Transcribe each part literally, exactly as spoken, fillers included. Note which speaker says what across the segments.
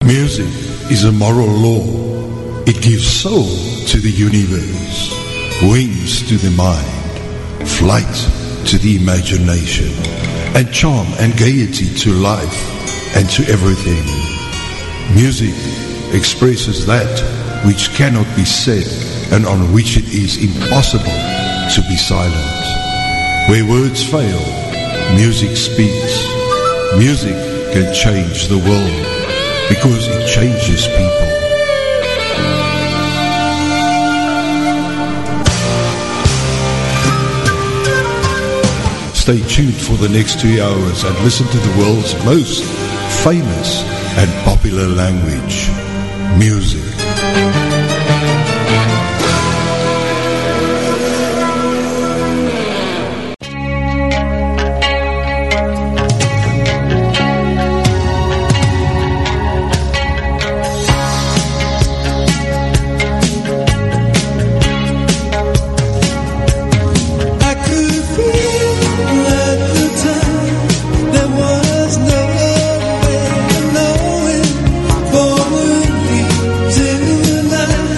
Speaker 1: Music is a moral law. It gives soul to the universe, wings to the mind, flight to the imagination, and charm and gaiety to life and to everything. Music expresses that which cannot be said and on which it is impossible to be silent. Where words fail, music speaks. Music can change the world because it changes people. Stay tuned for the next two hours and listen to the world's most famous and popular language, music.
Speaker 2: Tonight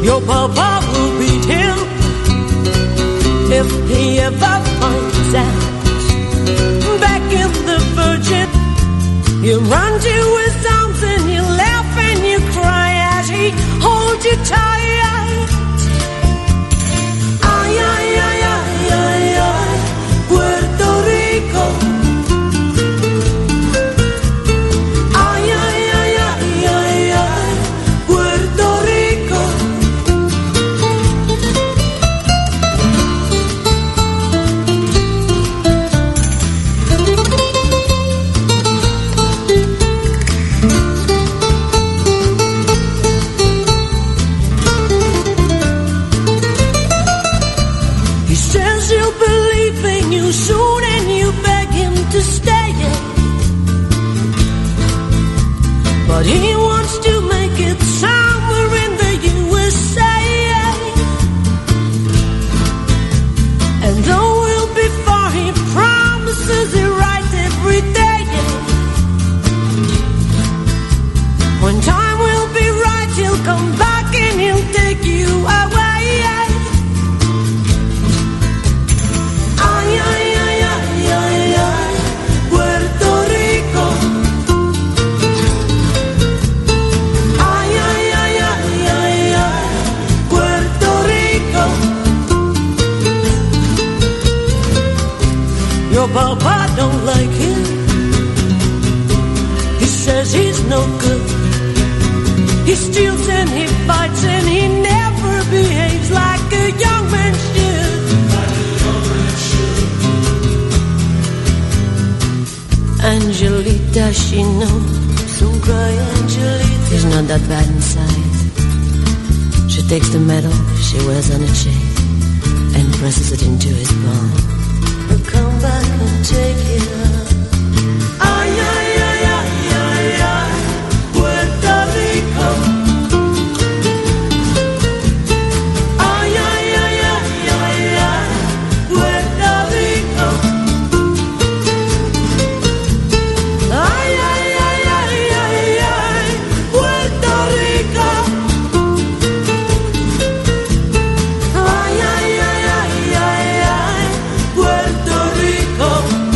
Speaker 2: Your papa will beat him if he ever finds out. Back in the Virgin, you run to his arms and you laugh and you cry as he holds you tight. Ay, ay, ay, ay, ay, ay, Puerto Rico. Ay, ay, ay, ay, ay, ay, Puerto Rico. Soon and you beg him to stay, but he wants to make it somewhere in the U S A. And though we'll be far, he promises it right every day. When time will be right, he'll come back and he'll take you away. Your papa don't like him. He says he's no good. He steals and he fights and he never behaves like a young man should. Like a young man should. Angelita, she knows. Don't cry, Angelita. He's not that bad inside. She takes the medal she wears on a chain and presses it into his palm. Come back and take it up. Ay, ay, ay, ay, ay, ay, Puerto Rico. Ay, ay, ay, ay, ay, ay, Puerto Rico. Ay, ay, ay, ay, ay, ay, Puerto Rico. Ay, ay, ay, ay, ay, ay, Puerto Rico.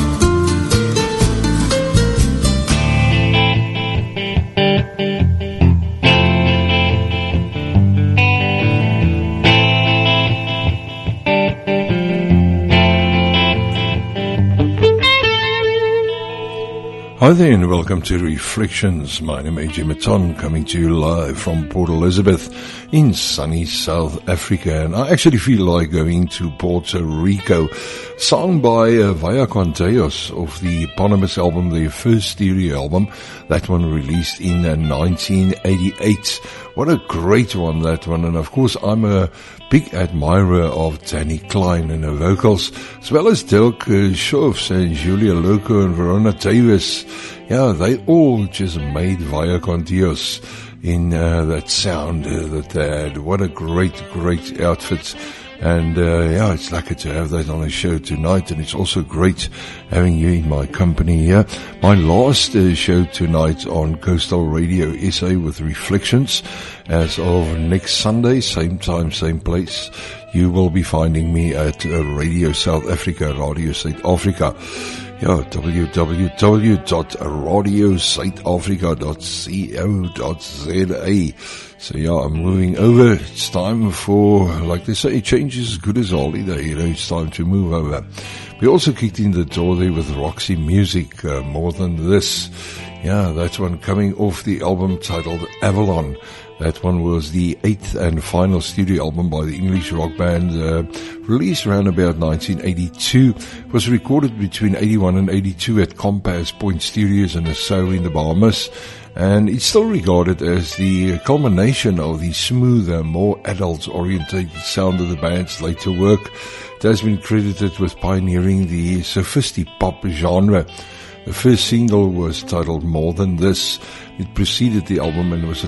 Speaker 1: Hi there and welcome to Reflections. My name is A J Maton, coming to you live from Port Elizabeth in sunny South Africa. And I actually feel like going to Puerto Rico. Sung by uh, Vaya con Dios of the eponymous album, their first stereo album. That one released in uh, nineteen eighty-eight. What a great one, that one. And of course, I'm a big admirer of Danny Klein and her vocals, as well as Dirk uh, Schoofs and Julia Loco and Verona Davis. Yeah, they all just made Vaya con Dios in uh, that sound uh, that they had. What a great, great outfit. And uh, yeah, it's lucky to have that on a show tonight, and it's also great having you in my company here. My last uh, show tonight on Coastal Radio S A with Reflections. As of next Sunday, same time, same place, you will be finding me at uh, Radio South Africa, Radio South Africa. Yeah, w w w dot radio south africa dot co dot z a. So yeah, I'm moving over. It's time for, like they say, change is as good as holiday. You know, it's time to move over. We also kicked in the door there with Roxy Music, uh, More Than This. Yeah, that one coming off the album titled Avalon. That one was the eighth and final studio album by the English rock band, uh, released around about nineteen eighty-two. It was recorded between eighty-one and eighty-two at Compass Point Studios in Nassau in the Bahamas. And it's still regarded as the culmination of the smoother, more adult-oriented sound of the band's later work. It has been credited with pioneering the sophisti-pop genre. The first single was titled More Than This. It preceded the album and was a top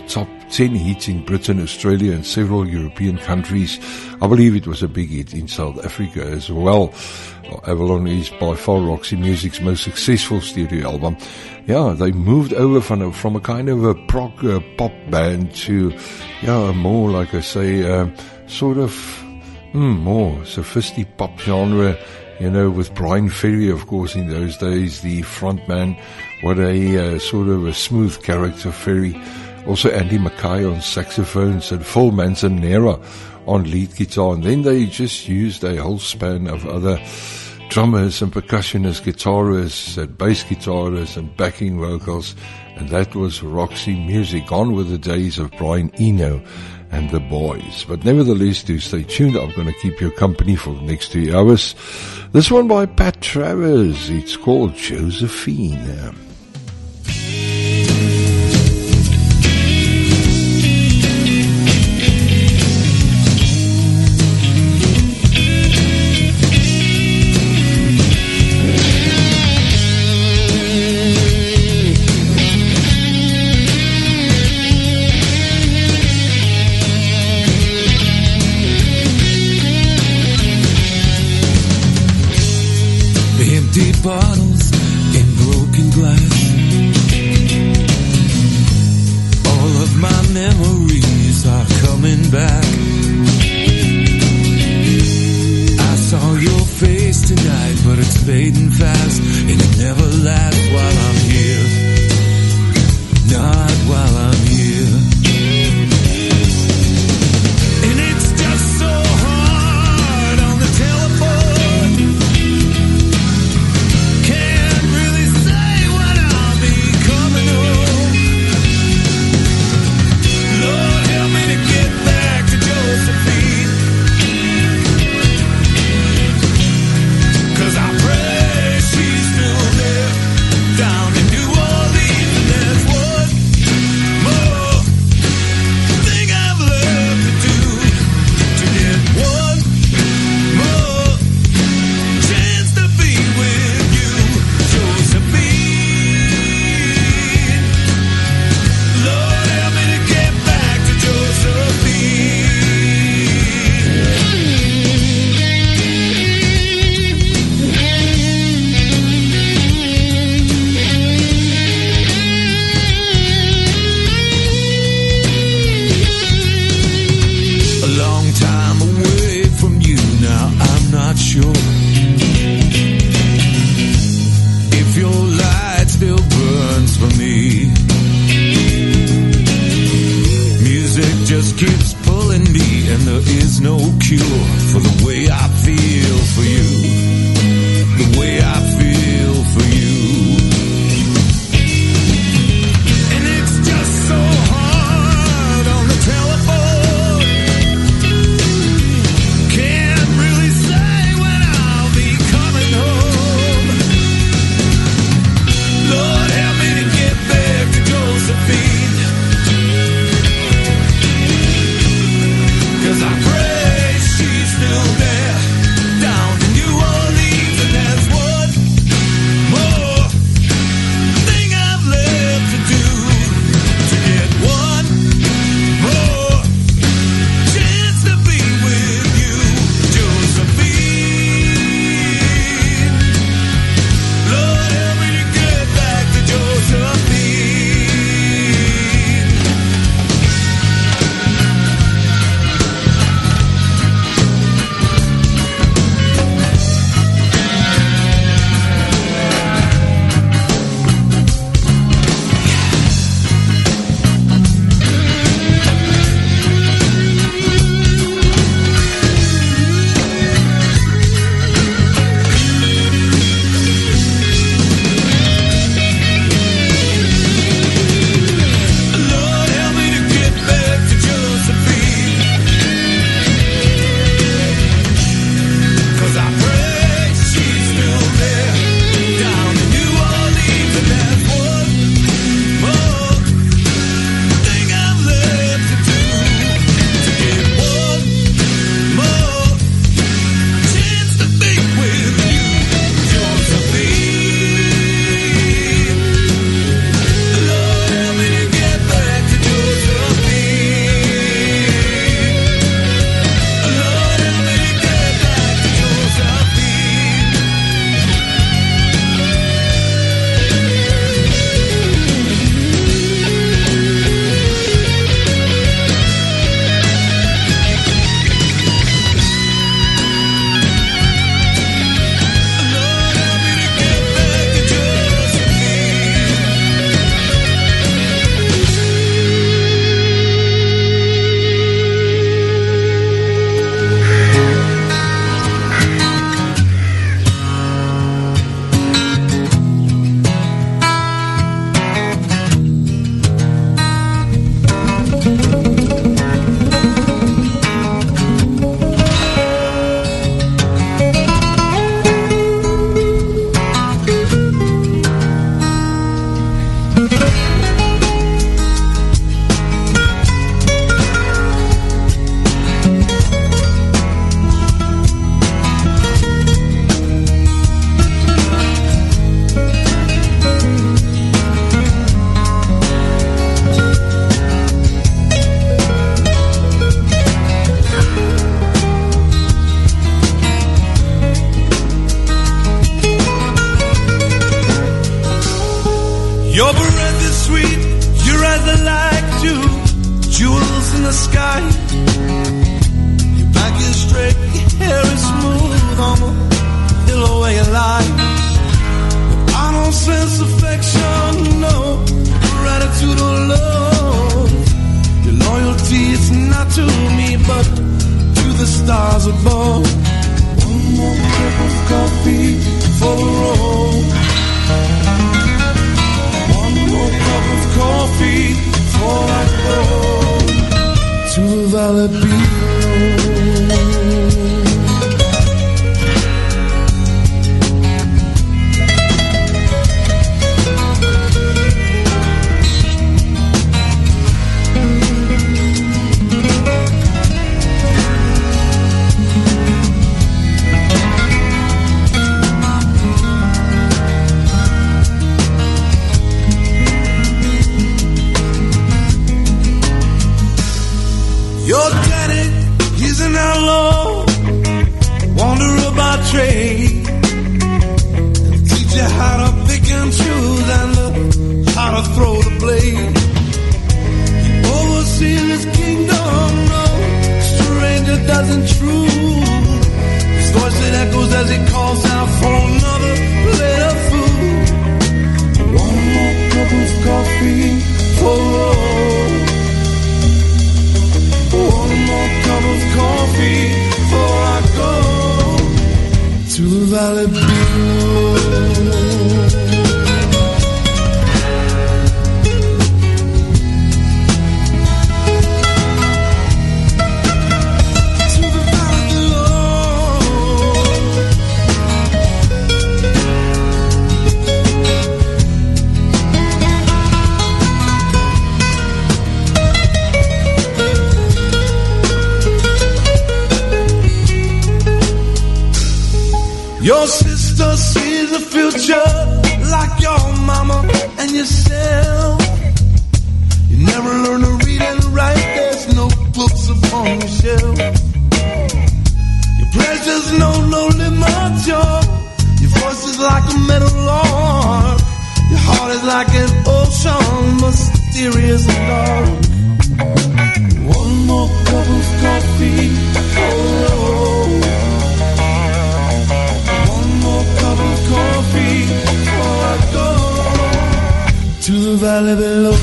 Speaker 1: ten hits in Britain, Australia, and several European countries. I believe it was a big hit in South Africa as well. Avalon is by far Roxy Music's most successful studio album. Yeah, they moved over from a, from a kind of a prog uh, pop band to, yeah, more, like I say, uh, sort of mm, more sophisticated pop genre, you know, with Brian Ferry, of course, in those days, the frontman. What a uh, sort of a smooth character, Ferry. Also Andy Mackay on saxophones and Phil Manzanera on lead guitar. And then they just used a whole span of other drummers and percussionists, guitarists and bass guitarists and backing vocals. And that was Roxy Music. Gone were the days of Brian Eno and the boys. But nevertheless, do stay tuned. I'm going to keep you company for the next two hours. This one by Pat Travers. It's called Josephine.
Speaker 3: Bottles in broken glass. All of my memories are coming back. I saw your face tonight, but it's fading fast, and it never lasts while I'm here. Not while I'm here. And it's just so hard on the telephone. She's stars above. One more cup of coffee for the road. One more cup of coffee before I go to the Valley Beach. Your daddy, he's an outlaw, wanderer by trade. He'll teach you how to pick and choose and how to throw the blade. He oversees his kingdom, no stranger doesn't intrude. His voice it echoes as he calls out for another plate of food. One more cup of coffee for all. One more cup of coffee before I go to the Valley Below. Your sister sees the future like your mama and yourself. You never learn to read and write, there's no books upon your shelf. Your pleasures know no limit, your, your voice is like a metal harp. Your heart is like an ocean, mysterious and dark. One more cup of coffee, oh, cup of coffee before I go to the Valley Below.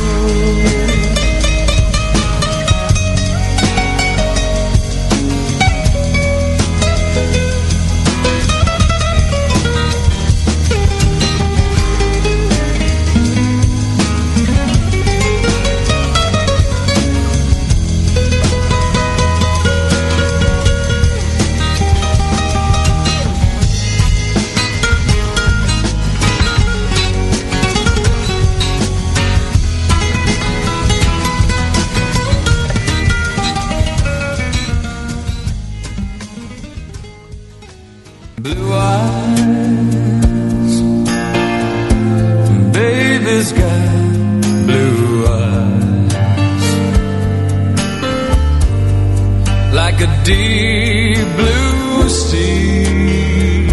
Speaker 4: Deep blue sea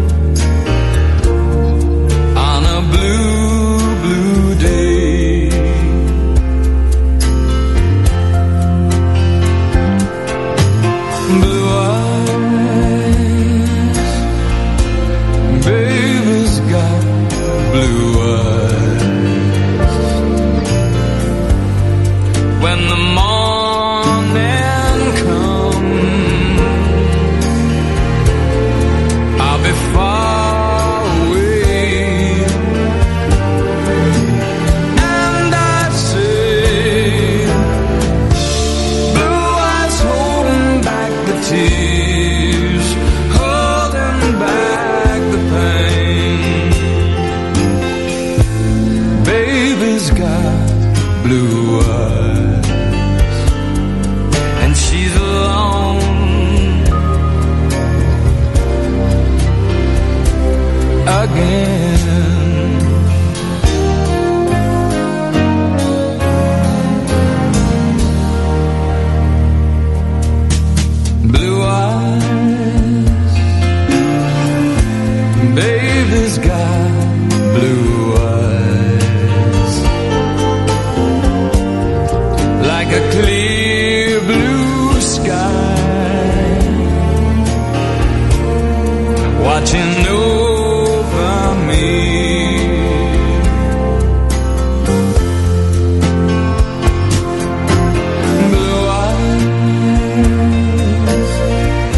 Speaker 4: on a blue, blue day. Blue eyes, baby's got blue eyes. When the morning comes, I'll be far away, and I say, blue eyes holding back the tears, holding back the pain. Baby's got blue eyes, and she's alone again. Blue eyes, baby's got blue eyes, like a clear blue sky, watching over me. Blue eyes,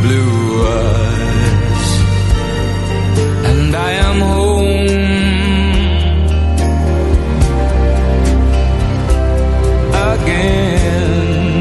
Speaker 4: blue eyes, and I am home again.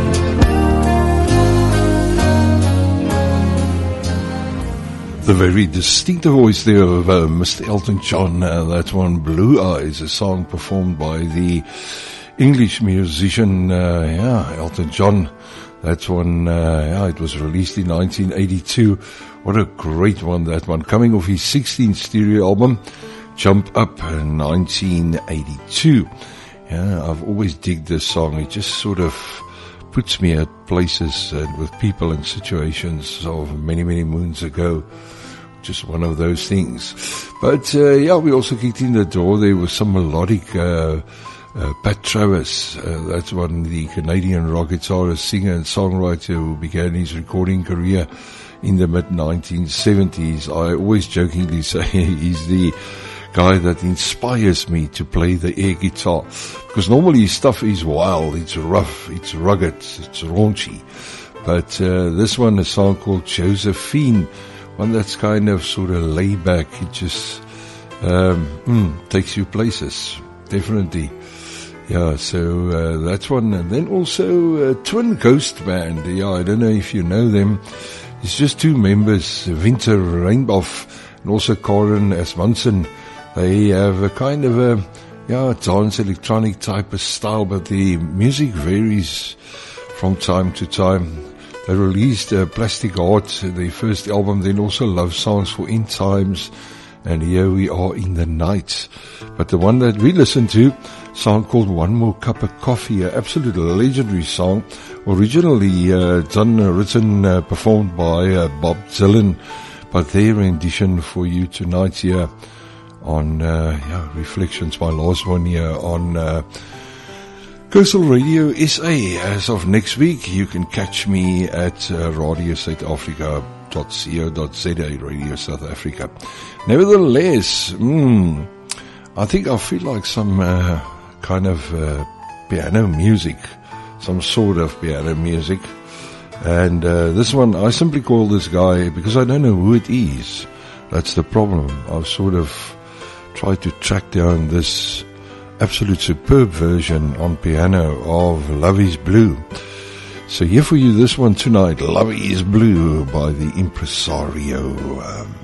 Speaker 1: The very distinctive voice there of uh, Mister Elton John, uh, that one, Blue Eyes, a song performed by the English musician, uh, yeah, Elton John. That one, uh, yeah, it was released in nineteen eighty-two. What a great one, that one. Coming off his sixteenth studio album, Jump Up, in nineteen eighty-two. Yeah, I've always digged this song. It just sort of puts me at places and with people and situations of many, many moons ago. Just one of those things. But, uh, yeah, we also kicked in the door. There was some melodic, uh, uh, Pat Travis. Uh, that's one, the Canadian rock guitarist, singer and songwriter who began his recording career in the mid nineteen seventies. I always jokingly say he's the guy that inspires me to play the air guitar, because normally his stuff is wild, it's rough, it's rugged, it's raunchy. But uh, this one, a song called Josephine, one that's kind of sort of laid back. It just um, mm, takes you places, definitely. Yeah, so uh, that's one. And then also uh, Twin Ghost Band. Yeah, I don't know if you know them. It's just two members, Winter Reinboff and also Karen Asmunsen. They have a kind of a, yeah, dance electronic type of style, but the music varies from time to time. They released uh, Plastic Heart, their first album, then also Love Songs for End Times, and Here We Are in the Night. But the one that we listened to, a song called One More Cup of Coffee, an absolute legendary song, originally uh, done, uh, written, uh, performed by uh, Bob Dylan, but their rendition for you tonight here on uh, yeah, Reflections, my last one here on uh, Coastal Radio S A. As of next week, you can catch me at uh, radio south africa dot co dot za, Radio South Africa. Nevertheless, mm, I think I feel like some uh, kind of uh, piano music, some sort of piano music. And uh, this one, I simply call this guy because I don't know who it is. That's the problem. I've sort of tried to track down this absolute superb version on piano of Love Is Blue. So here for you, this one tonight, Love Is Blue by the Impresario. Um,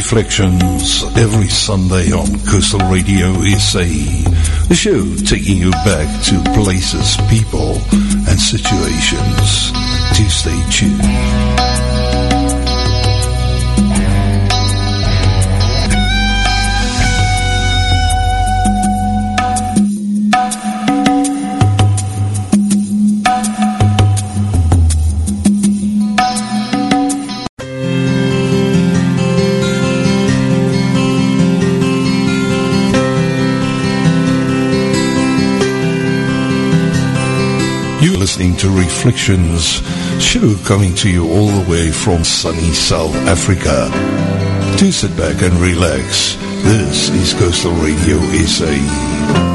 Speaker 1: Reflections every Sunday on Coastal Radio S A. The show taking you back to places, people and situations. Do stay tuned. Listening to Reflections, show coming to you all the way from sunny South Africa. Do sit back and relax. This is Coastal Radio S A.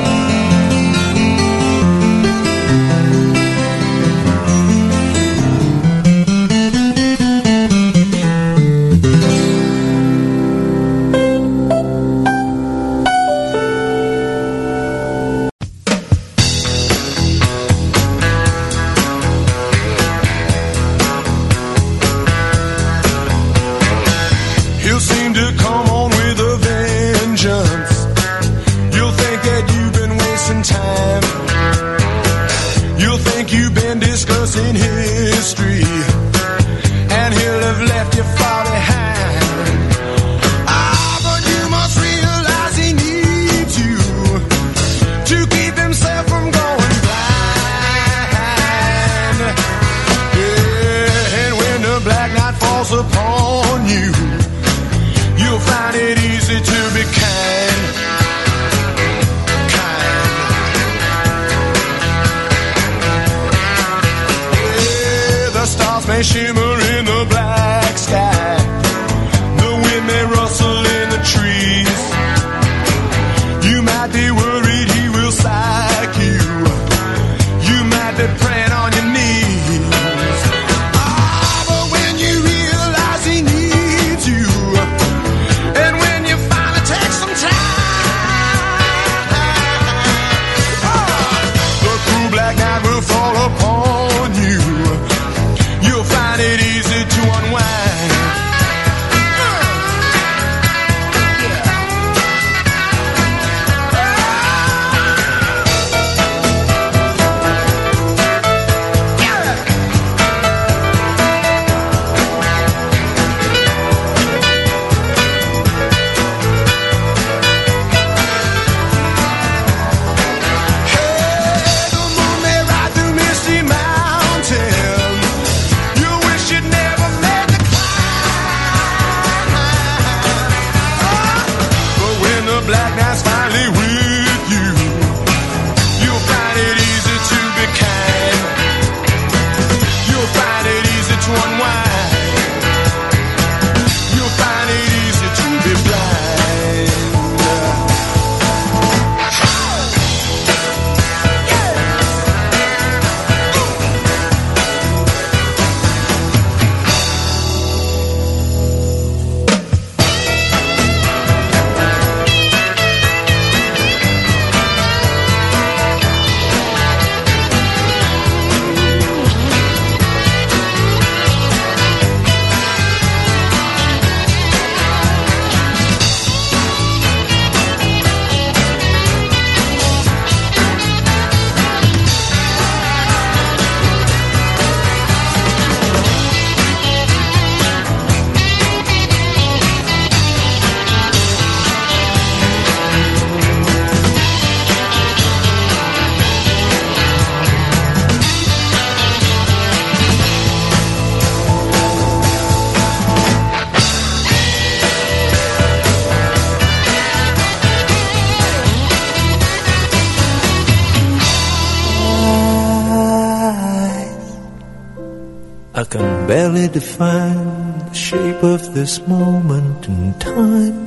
Speaker 5: I can barely define the shape of this moment in time.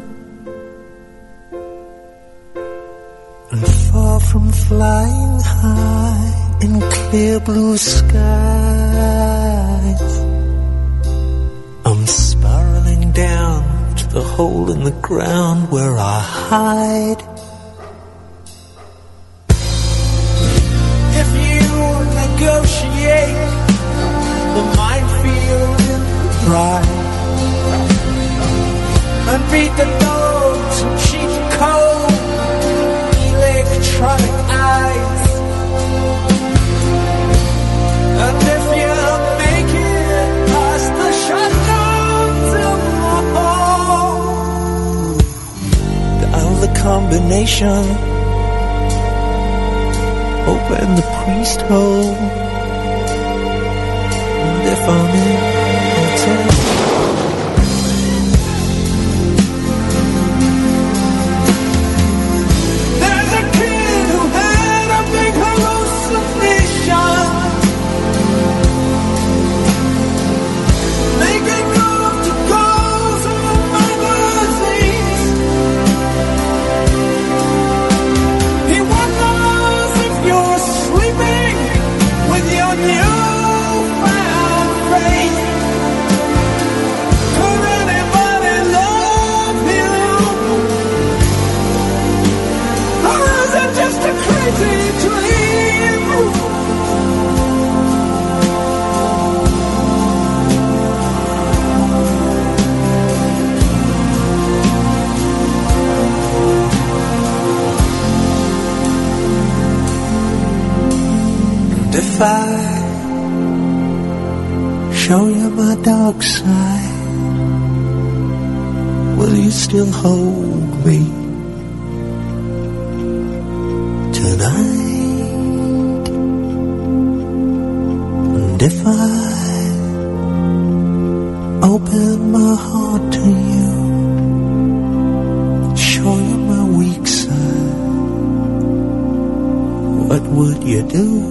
Speaker 5: And far from flying high in clear blue skies, I'm spiraling down to the hole in the ground where I hide. If you negotiate the minefield in the pride, the dogs and cheap coal, electronic eyes. And if you make it past the shutdowns of the hall, down the combination, open the priest hole. And if I'm in, I'll tell you. There's a kid who had a big hallucination, making love to girls in the magazines. He wonders if you're sleeping with your newfound faith. Could anybody love him? Or is it just a crazy dream? And if I show you my dark side, will you still hold me tonight? And if I open my heart to you, show you my weak side, what would you do?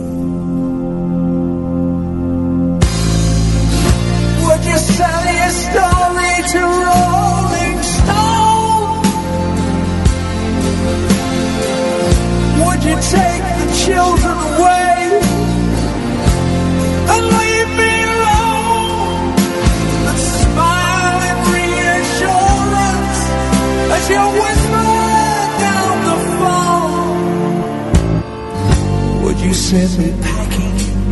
Speaker 5: Would you sell your story to Rolling Stone? Would you take the children away and leave me alone and smile in reassurance as you whisper down the phone? Would you send me packing?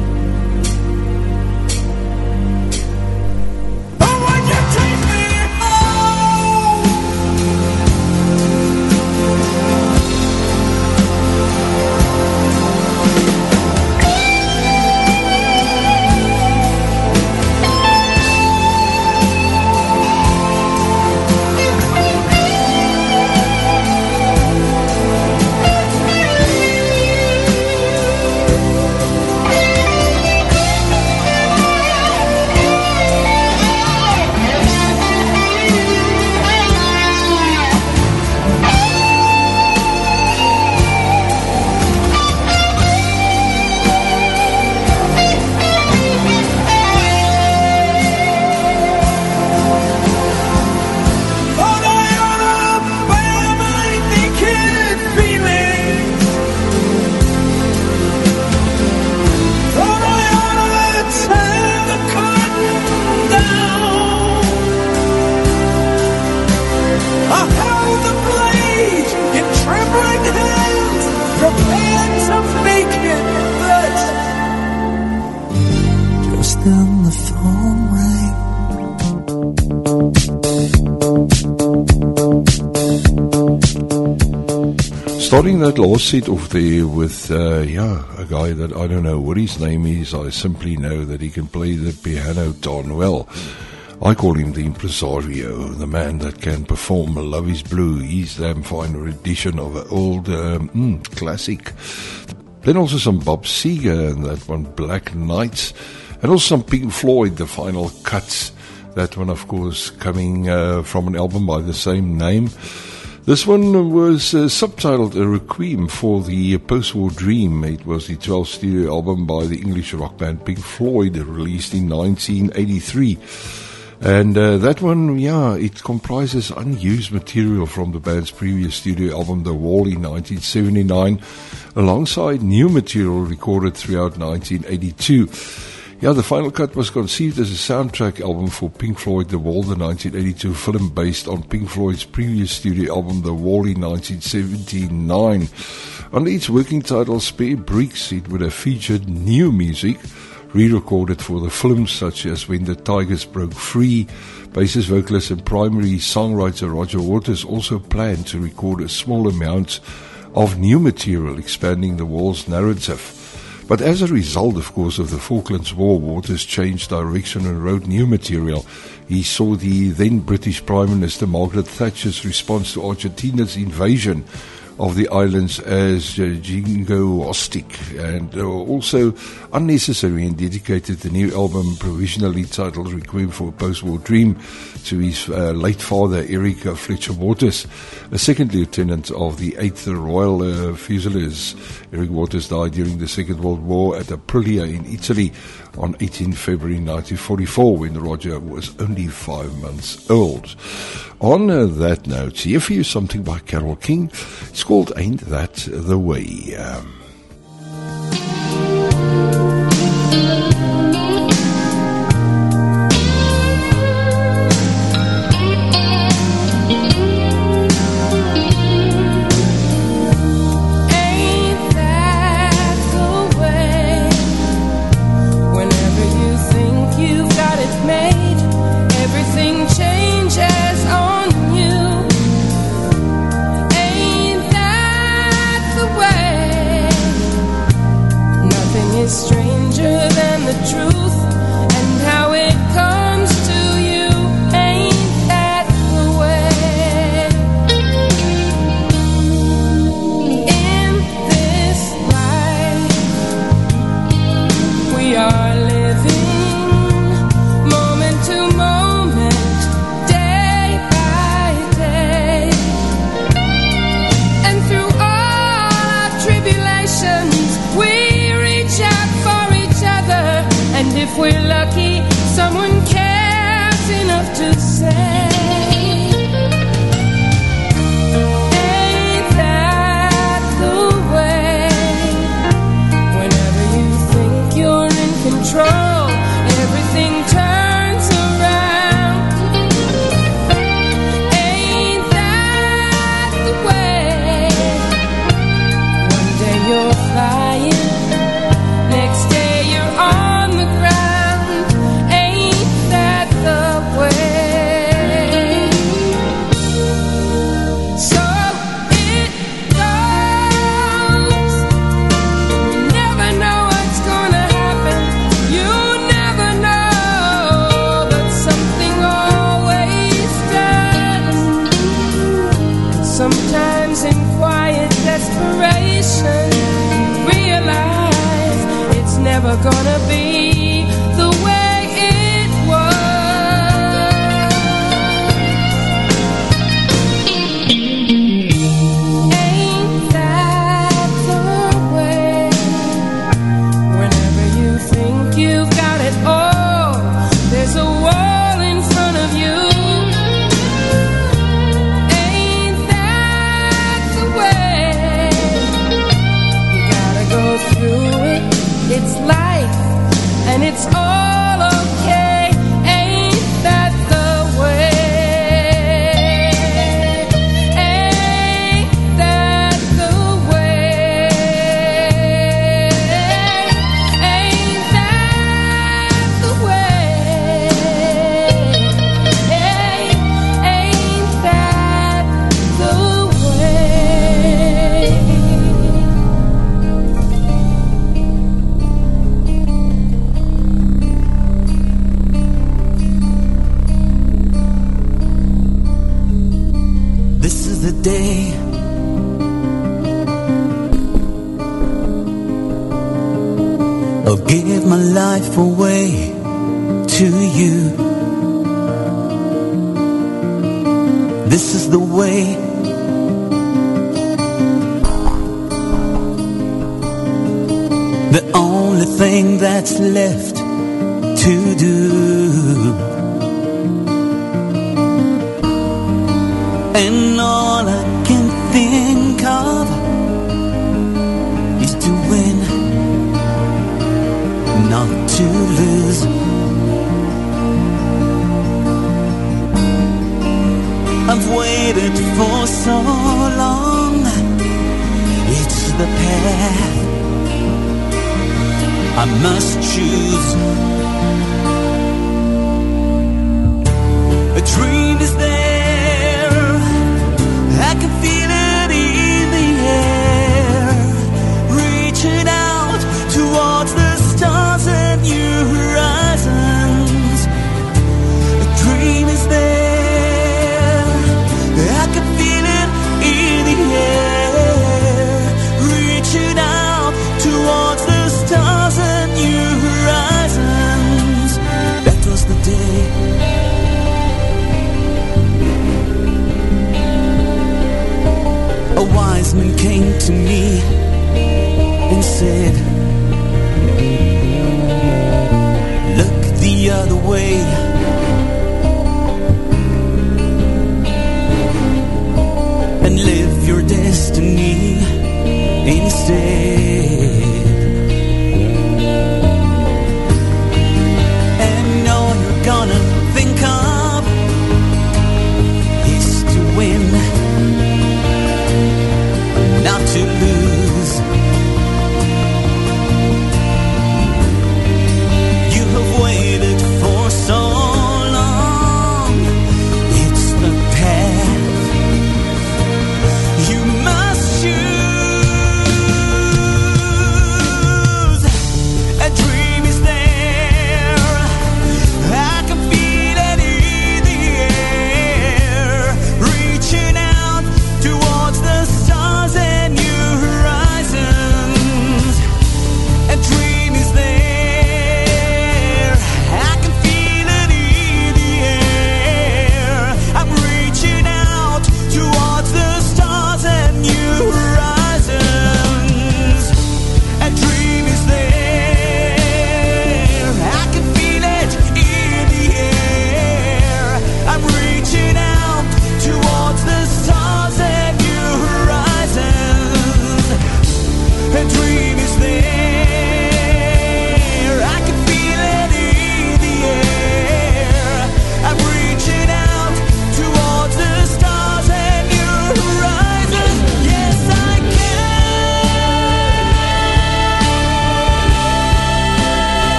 Speaker 1: Starting that last set off there with, uh, yeah, a guy that I don't know what his name is. I simply know that he can play the piano darn well. I call him the impresario, the man that can perform Love Is Blue. He's damn fine rendition of an old um, mm, classic. Then also some Bob Seger and that one Black Knights. And also some Pink Floyd, the final cuts. That one, of course, coming uh, from an album by the same name. This one was uh, subtitled A Requiem for the Post-War Dream. It was the twelfth studio album by the English rock band Pink Floyd, released in nineteen eighty-three. And uh, that one, yeah, it comprises unused material from the band's previous studio album, The Wall, in nineteen seventy-nine, alongside new material recorded throughout nineteen eighty-two. Yeah, the final cut was conceived as a soundtrack album for Pink Floyd, The Wall, the nineteen eighty-two film based on Pink Floyd's previous studio album, The Wall, in nineteen seventy-nine. Under its working title, Spare Bricks, it would have featured new music re-recorded for the films such as When the Tigers Broke Free. Bassist vocalist and primary songwriter Roger Waters also planned to record a small amount of new material expanding the war's narrative. But as a result, of course, of the Falklands War, Waters changed direction and wrote new material. He saw the then British Prime Minister Margaret Thatcher's response to Argentina's invasion of the islands as uh, jingoistic and uh, also unnecessary, and dedicated the new album, provisionally titled Requiem for a Post-War Dream, to his uh, late father, Eric uh, Fletcher Waters, a second lieutenant of the eighth Royal uh, Fusiliers. Eric Waters died during the Second World War at Aprilia in Italy on eighteenth February nineteen forty-four, when Roger was only five months old. On uh, that note, here for you something by Carole King. It's called Ain't That the Way. Um,
Speaker 6: stranger than the truth, and how it comes to you. Ain't that the way? In this life we are living, moment to moment, day by day, and through all our tribulations we reach out for each other, and if we're lucky, someone cares enough to say, ain't that the way? Whenever you think you're in control, everything turns around. Ain't that the way? One day you're flying, next day you're on the ground. Ain't that the way? So it goes. You never know what's gonna happen. You never know, but something always does. And sometimes in quiet desperation, realize it's never gonna be the way it was. Ain't that the way? Whenever you think you've got it all, there's a wall in front of you. Ain't that the way? You gotta go through it. It's life, and it's all okay. Ain't that the way? Ain't that the way? Ain't that the way? Ain't that the way?
Speaker 5: This is the day I'll give my life away to you. This is the way the only thing that's left to do. And all I can think of is to win, not to lose. I've waited for so long. It's the path I must choose. A dream is there, I can feel it in the air, reaching out towards the stars and new horizons. A dream is there, I can feel it in the air, reaching out towards the stars and new horizons. That was the day.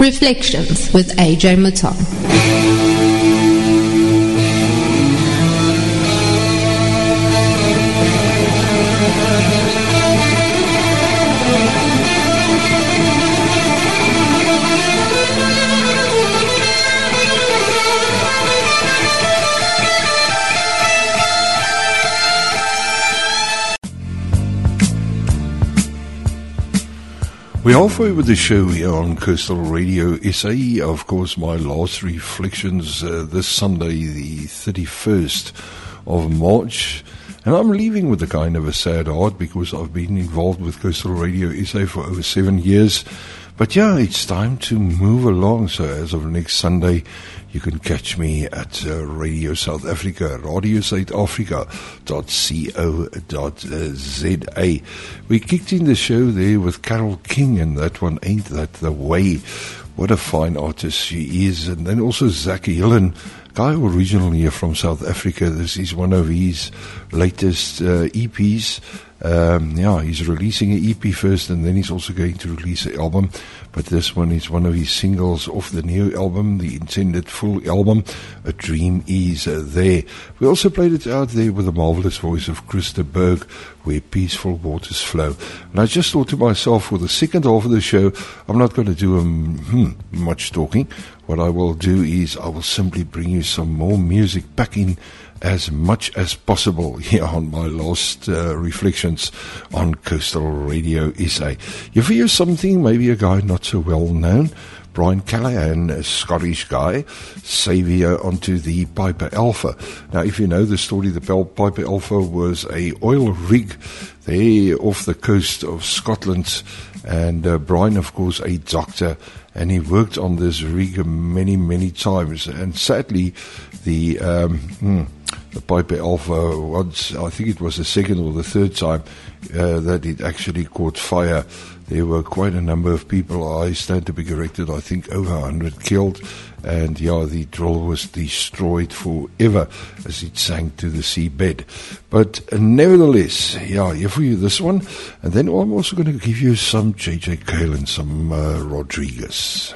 Speaker 7: Reflections with A J Mouton.
Speaker 1: We're halfway with the show here on Coastal Radio S A. Of course, my last reflections uh, this Sunday, the thirty-first of March. And I'm leaving with a kind of a sad heart because I've been involved with Coastal Radio S A for over seven years. But yeah, it's time to move along. So as of next Sunday, you can catch me at uh, Radio South Africa, radio south africa dot co dot za. We kicked in the show there with Carole King, and that one, Ain't That the Way. What a fine artist she is. And then also Zach Hillen, guy originally from South Africa. This is one of his latest uh, E Ps. Um, yeah, he's releasing an E P first, and then he's also going to release an album. But this one is one of his singles off the new album, the intended full album, A Dream Is uh, There. We also played it out there with the marvelous voice of Christa Berg, Where Peaceful Waters Flow. And I just thought to myself, for the second half of the show, I'm not going to do um, hmm, much talking. What I will do is I will simply bring you some more music back in as much as possible here on my last uh, reflections on Coastal Radio S A. You hear something, maybe a guy not so well known, Brian Callahan, a Scottish guy, savior onto the Piper Alpha. Now, if you know the story, the Piper Alpha was a oil rig there off the coast of Scotland, and uh, Brian, of course, a doctor, and he worked on this rig many, many times. And sadly, the um, hmm, the Piper Alpha, once, I think it was the second or the third time uh, that it actually caught fire. There were quite a number of people, I stand to be corrected, I think over one hundred killed, and yeah, the drill was destroyed forever as it sank to the seabed. But uh, nevertheless, yeah, here for you this one, and then I'm also going to give you some J J Cale and some uh, Rodriguez.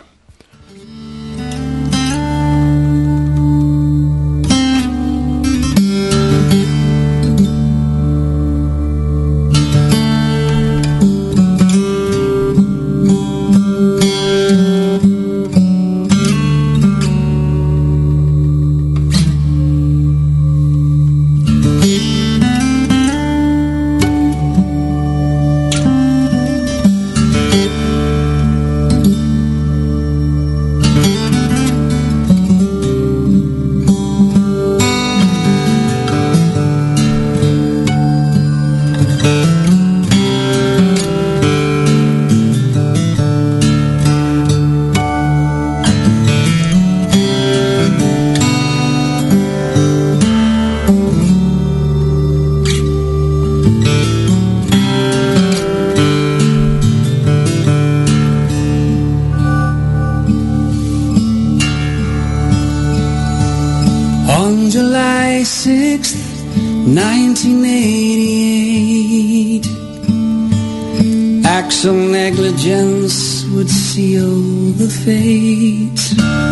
Speaker 8: nineteen eighty-eight, acts of negligence would seal the fate.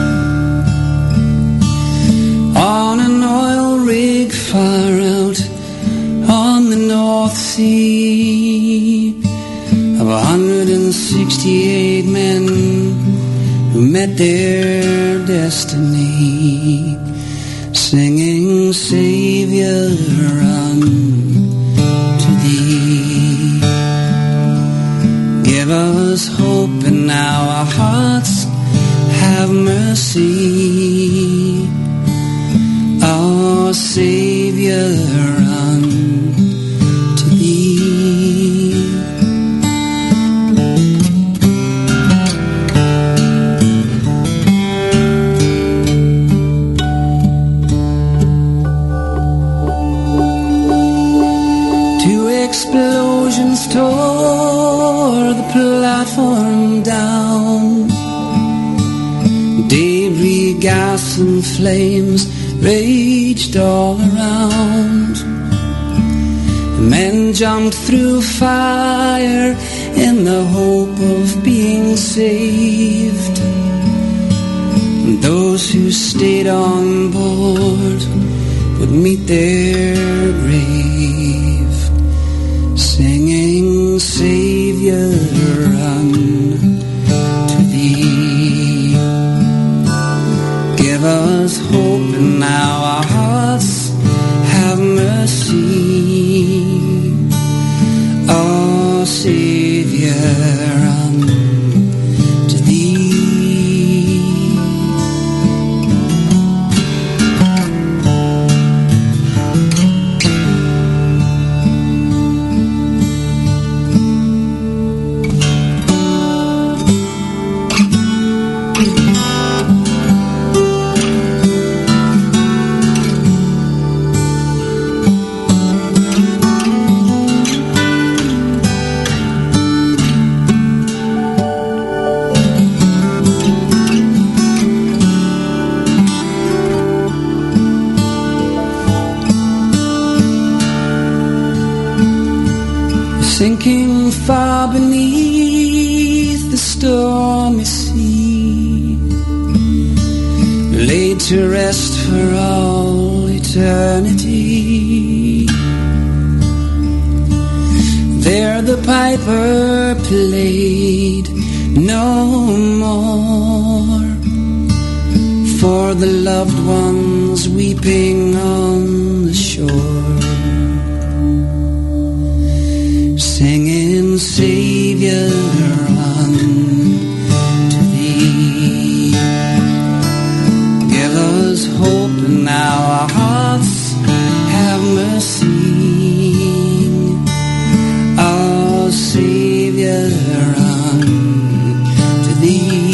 Speaker 8: On an oil rig far out on the North Sea, of one hundred sixty-eight men who met their destiny, singing, Savior, unto Thee. Give us hope, and now our hearts have mercy. Our Savior, unto Thee. Explosions tore the platform down. Debris, gas and flames raged all around. Men jumped through fire in the hope of being saved. Those who stayed on board would meet their grave, singing, Savior, run to thee. Give us hope and now our hearts have mercy. Oh, Savior, run to thee. Sinking far beneath the stormy sea, laid to rest for all eternity. There the piper played no more for the loved ones weeping on the shore. Singing, Savior, run to thee. Give us hope and now our hearts have mercy. Oh, Savior, run to thee.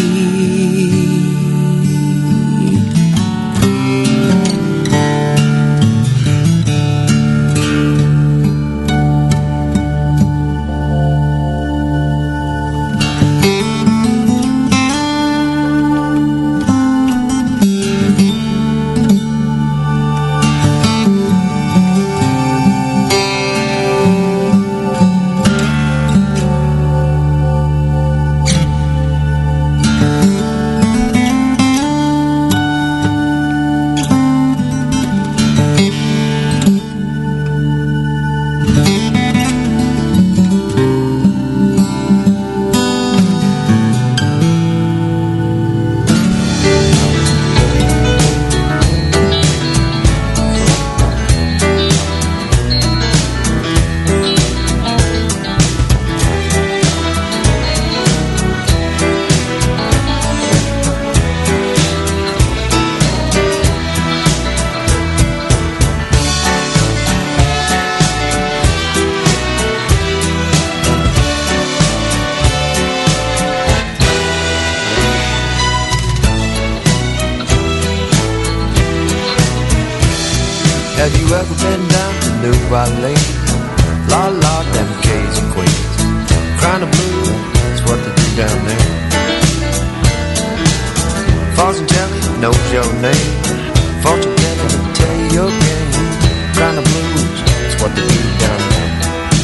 Speaker 9: Have you ever been down to New Orleans? La la, them kings and queens, crying the blues, that's what they do down there. Fortune teller knows your name, fortune teller will tell you your game. Crying the blues, that's what they do down there.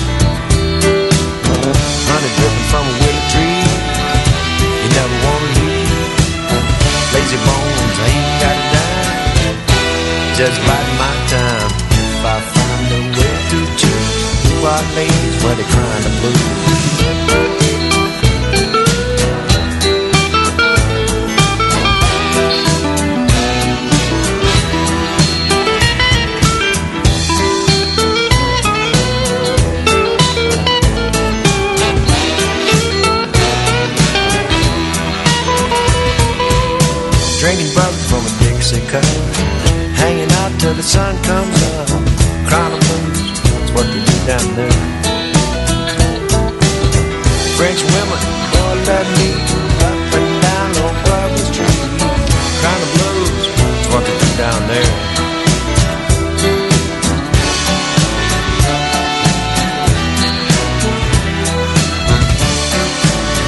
Speaker 9: Honey dripping from a willow tree, you never wanna leave. Lazy bones ain't got a dime, just biding my time. If I find a way to choose New Orleans where they crying the blues. Drinking brothers from a Dixie cup, hanging out till the sun comes up. Crying the blues, that's what they do down there. French women, boy, let me up and down on Bourbon Street. Crying the blues, that's what they do down there.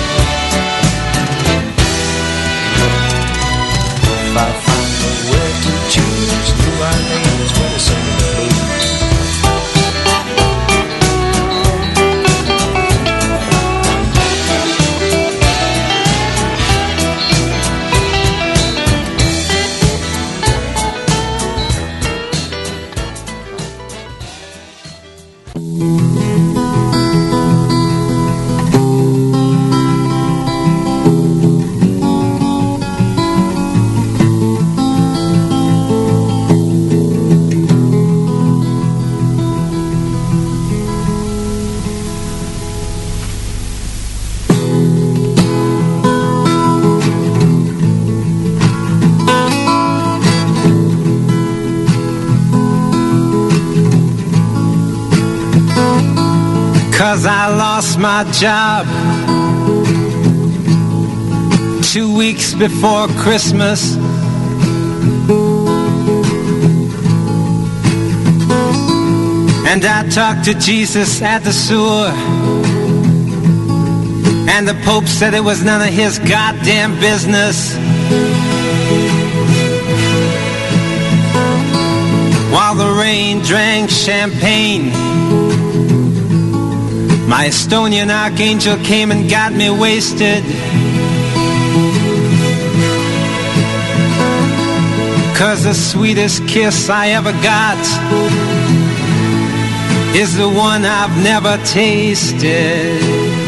Speaker 9: If I find a way to
Speaker 8: 'Cause I lost my job two weeks before Christmas. And I talked to Jesus at the sewer, and the Pope said it was none of his goddamn business. While the rain drank champagne, my Estonian archangel came and got me wasted. 'Cause the sweetest kiss I ever got is the one I've never tasted.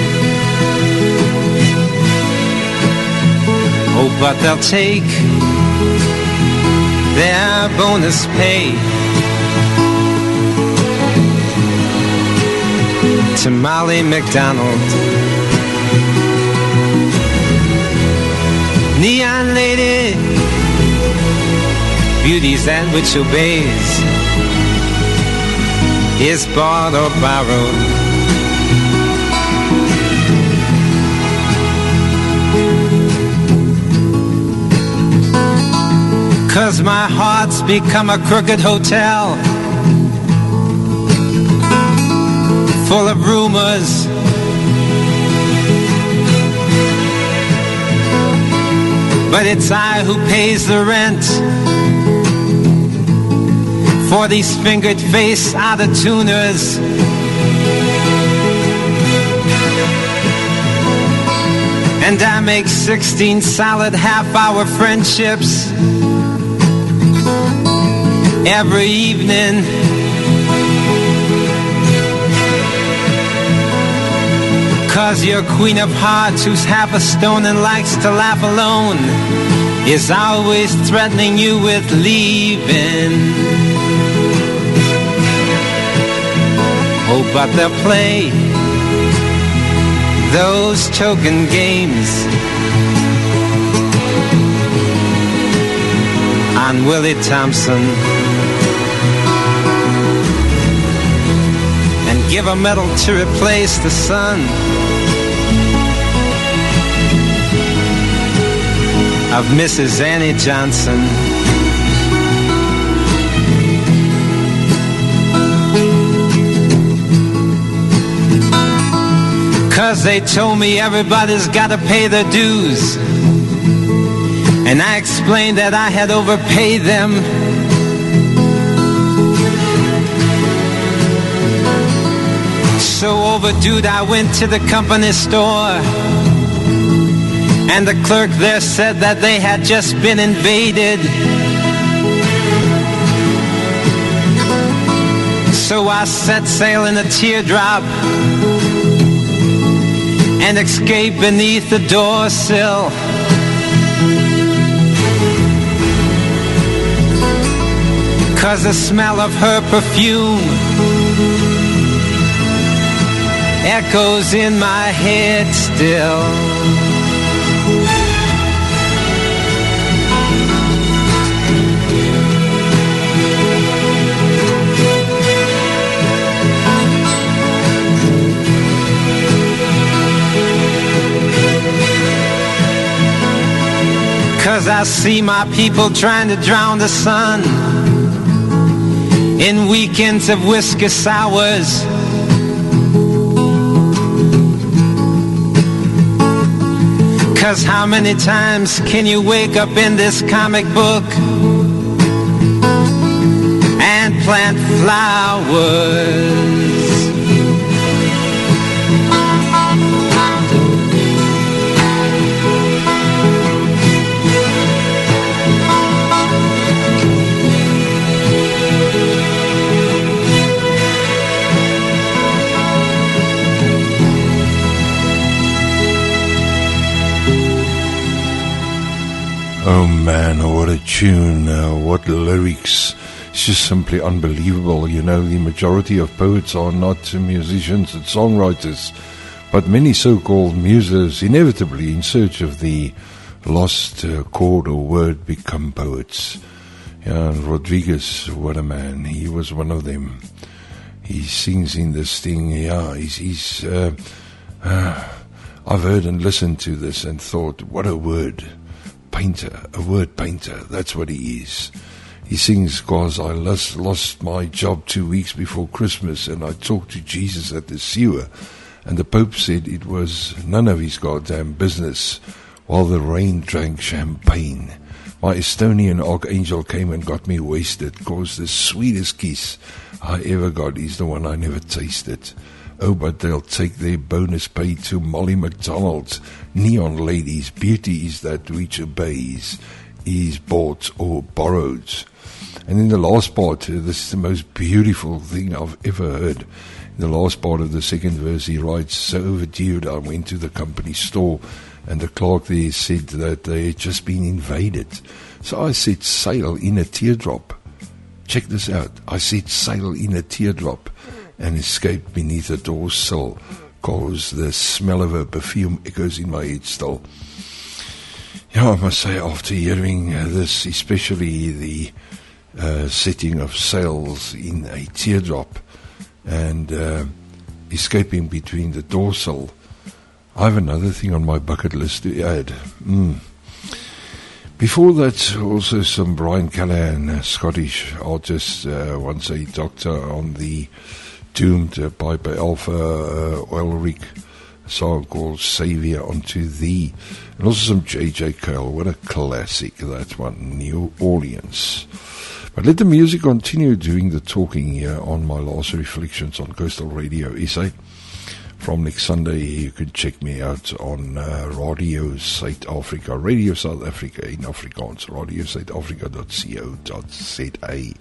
Speaker 8: Oh, but they'll take their bonus pay to Molly McDonald. Neon lady, beauty's that which obeys, is bought or borrowed. Cause my heart's become a crooked hotel, full of rumors, but it's I who pays the rent for these fingered-face out-of-tuners. And I make sixteen solid half-hour friendships every evening. Cause your queen of hearts, who's half a stone and likes to laugh alone, is always threatening you with leaving. Oh, but they'll play those token games on Willie Thompson and give a medal to replace the son of Missus Annie Johnson. Cause they told me everybody's gotta pay their dues, and I explained that I had overpaid them. So overdue, I went to the company store, and the clerk there said that they had just been invaded. So I set sail in a teardrop and escaped beneath the door sill. Cause the smell of her perfume echoes in my head still. Cause I see my people trying to drown the sun in weekends of whiskey sours. Cause how many times can you wake up in this comic book and plant flowers?
Speaker 1: Oh man, what a tune, uh, what lyrics. It's just simply unbelievable. You know, the majority of poets are not musicians and songwriters, but many so-called muses, inevitably in search of the lost uh, chord or word, become poets. Yeah, and Rodriguez, what a man. He was one of them. he sings in this thing. Yeah, he's, he's uh, uh, I've heard and listened to this and thought, what a word painter, a word painter. That's what he is. He sings, "Cause I lost, lost my job two weeks before Christmas, and I talked to Jesus at the sewer, and the Pope said it was none of his goddamn business, while the rain drank champagne. My Estonian archangel came and got me wasted, cause the sweetest kiss I ever got is the one I never tasted. Oh, but they'll take their bonus pay to Molly McDonald's. Neon ladies, beauty is that which obeys, is bought or borrowed." And in the last part, uh, this is the most beautiful thing I've ever heard. In the last part of the second verse, he writes, "So overdue, I went to the company store, and the clerk there said that they had just been invaded. So I set sail in a teardrop." Check this out. "I set sail in a teardrop and escaped beneath the door sill, cause the smell of her perfume echoes in my head still." Yeah, I must say, after hearing uh, this, especially the uh, setting of sails in a teardrop and uh, escaping between the door sill, I have another thing on my bucket list to add. Mm. Before that, also some Brian Callahan, a Scottish artist, uh, once a doctor on the Doomed uh, by, by Alpha uh, Oil Rig, a song called "Savior Unto Thee," and also some J J Cale. What a classic that one, New Orleans. But let the music continue doing the talking here on my last reflections on Coastal Radio S A. From next Sunday, you can check me out on uh, Radio South Africa, Radio South Africa in Afrikaans, radio south africa dot co dot za.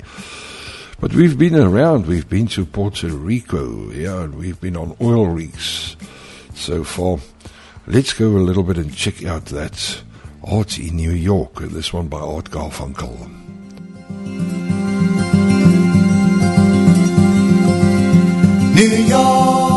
Speaker 1: But we've been around, we've been to Puerto Rico, yeah, and we've been on oil rigs so far. Let's go a little bit and check out that art in New York, this one by Art Garfunkel.
Speaker 3: New York,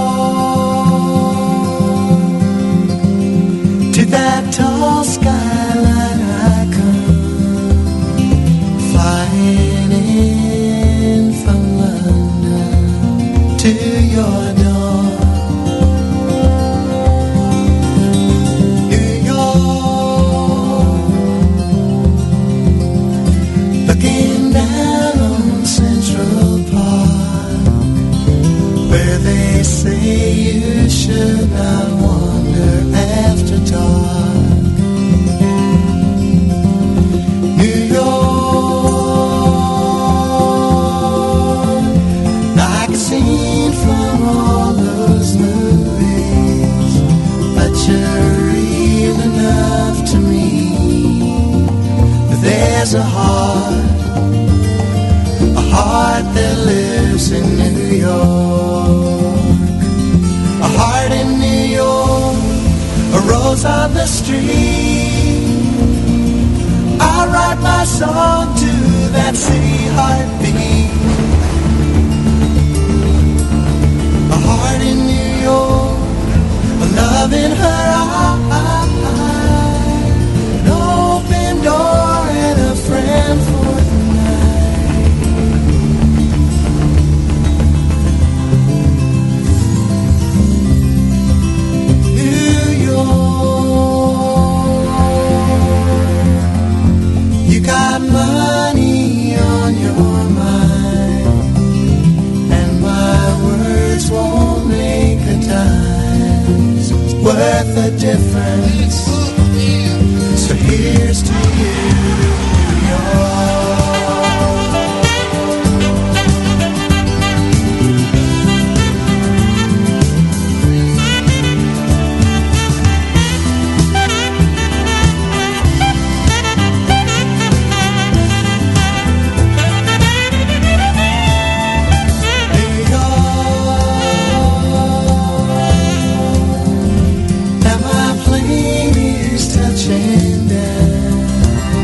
Speaker 3: to that tall skyline I come, flying in from London to your door. New York, looking down on Central Park, where they say you should not wander after dark. New York, like a scene from all those movies, but you're real enough to me. There's a heart, a heart that lives in New York. A heart in New York, a rose on the street. I write my song to that city heartbeat. A heart in New York, a love in her eye, an open door and a friend for the night. New York, you got money on your mind, and my words won't make a dime. So it's worth a difference. So here's to you, New York. Now my plane is touching down.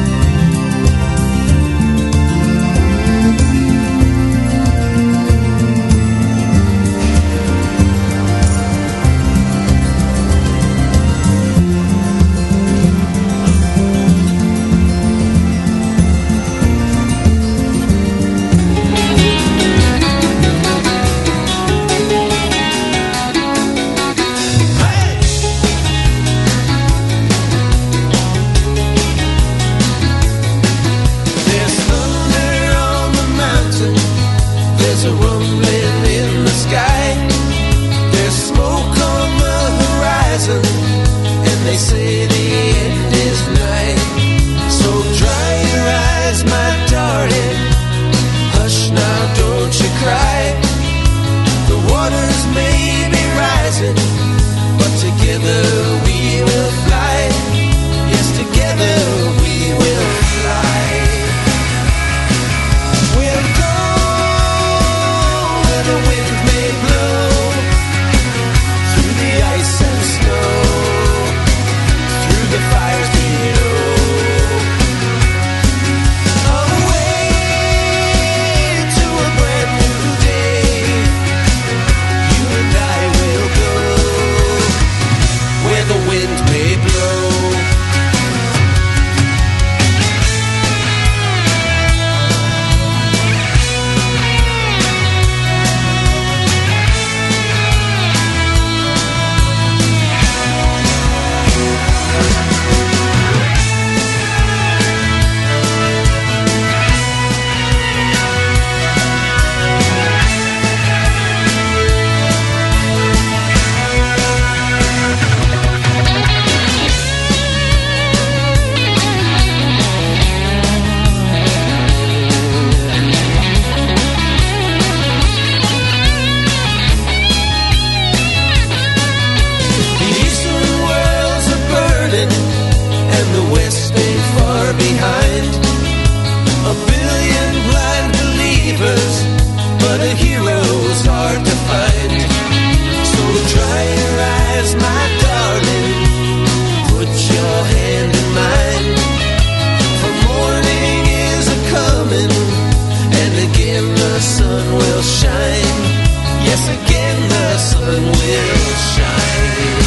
Speaker 3: will shine.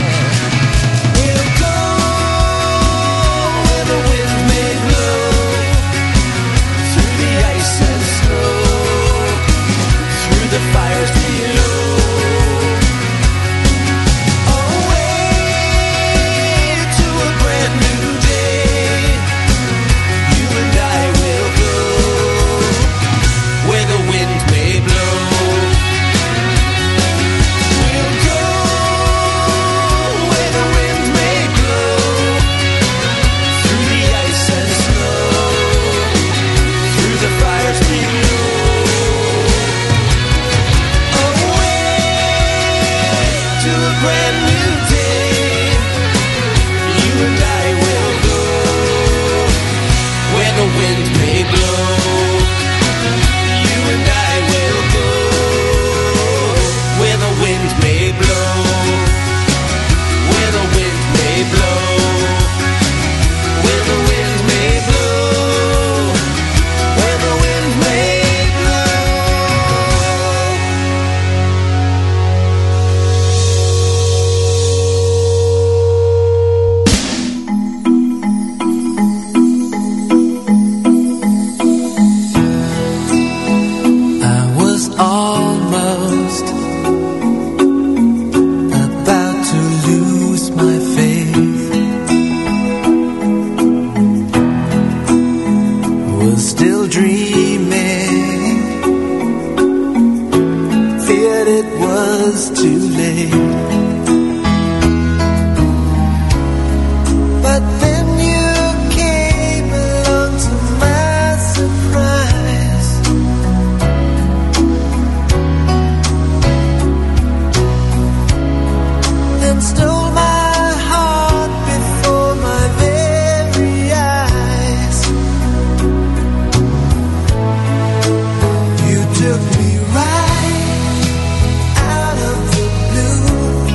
Speaker 3: We'll go where the wind may blow, through the ice and snow, through the fires below. Took me right out of the blue.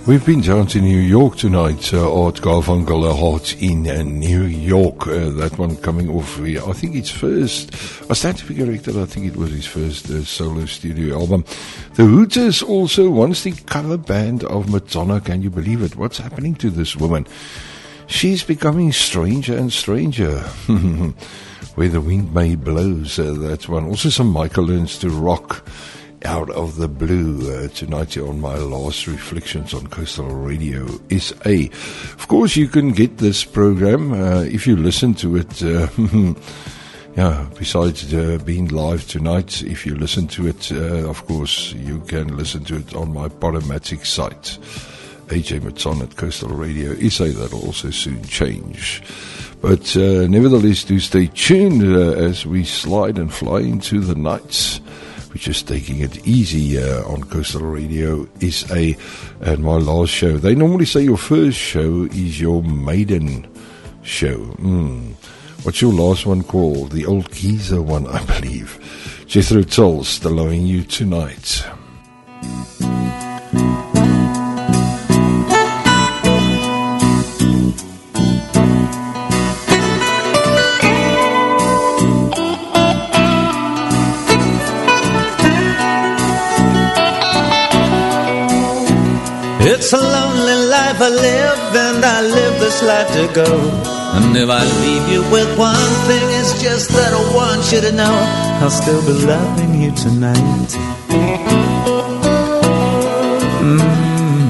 Speaker 1: We've been down to New York tonight. Uh, Art Garfunkel, A Heart in uh, New York. Uh, that one coming off, uh, I think it's first, I stand to be corrected, I think it was his first uh, solo studio album. The Hooters also once the cover band of Madonna. Can you believe it? What's happening to this woman? She's becoming stranger and stranger. Where the wind may blows, uh, that one. Also some Michael Learns to Rock. Out of the Blue uh, tonight on my last reflections on Coastal Radio S A. Of course, you can get this program uh, if you listen to it. Uh, yeah, besides uh, being live tonight, if you listen to it, uh, of course, you can listen to it on my Podomatic site, A J Maton at Coastal Radio S A. That'll also soon change. But uh, nevertheless, do stay tuned uh, as we slide and fly into the nights. We're just taking it easy uh, on Coastal Radio S A. And my last show, they normally say your first show is your maiden show. Mm. What's your last one called? The Old Geezer one, I believe. Jethro Tull, still loving you tonight.
Speaker 10: It's a lonely life I live, and I live this life to go. And if I leave you with one thing, it's just that I want you to know I'll still be loving you tonight. Mm.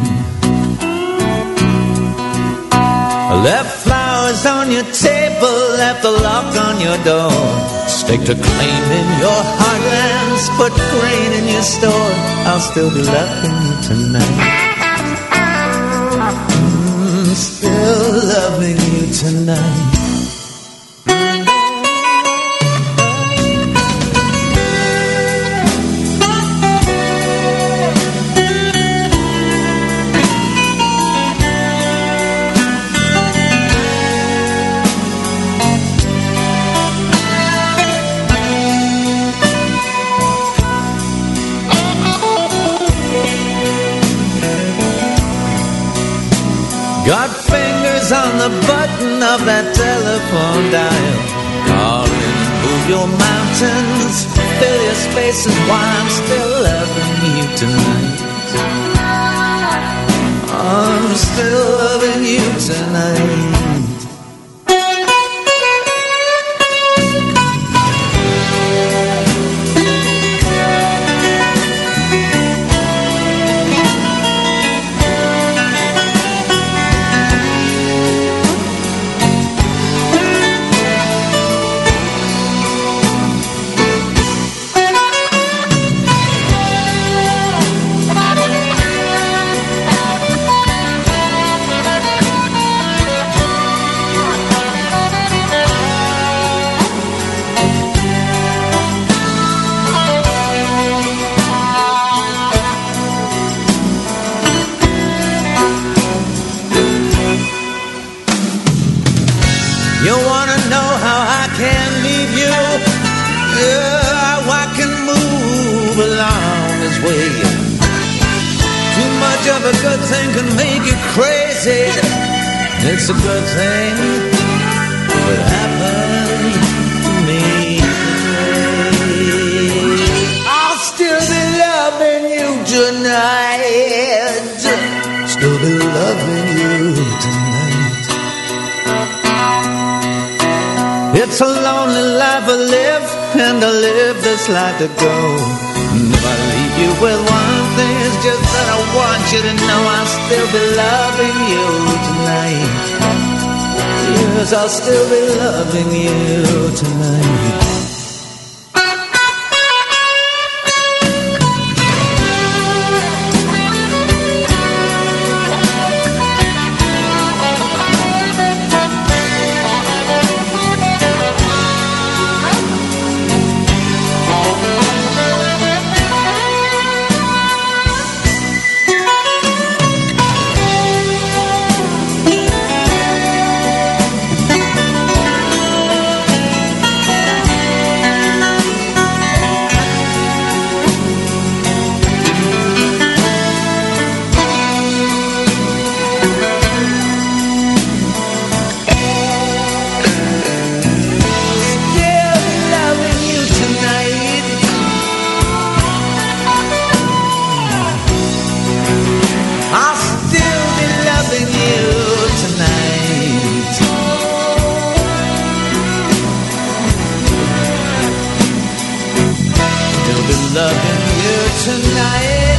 Speaker 10: I left flowers on your table, left a lock on your door. Stake to claim in your heartlands, put grain in your store. I'll still be loving you tonight. Still loving you tonight. Got fingers on the button of that telephone dial. Call in and move your mountains, fill your spaces while I'm still loving you tonight. I'm still loving you tonight. A good thing can make you crazy. It's a good thing that happened to me. I'll still be loving you tonight. Still be loving you tonight. It's a lonely life I live, and I live this life to go. And if I leave you with one thing, it's just that I want you to know I'll still be loving you tonight. Yes, I'll still be loving you tonight. loving you tonight.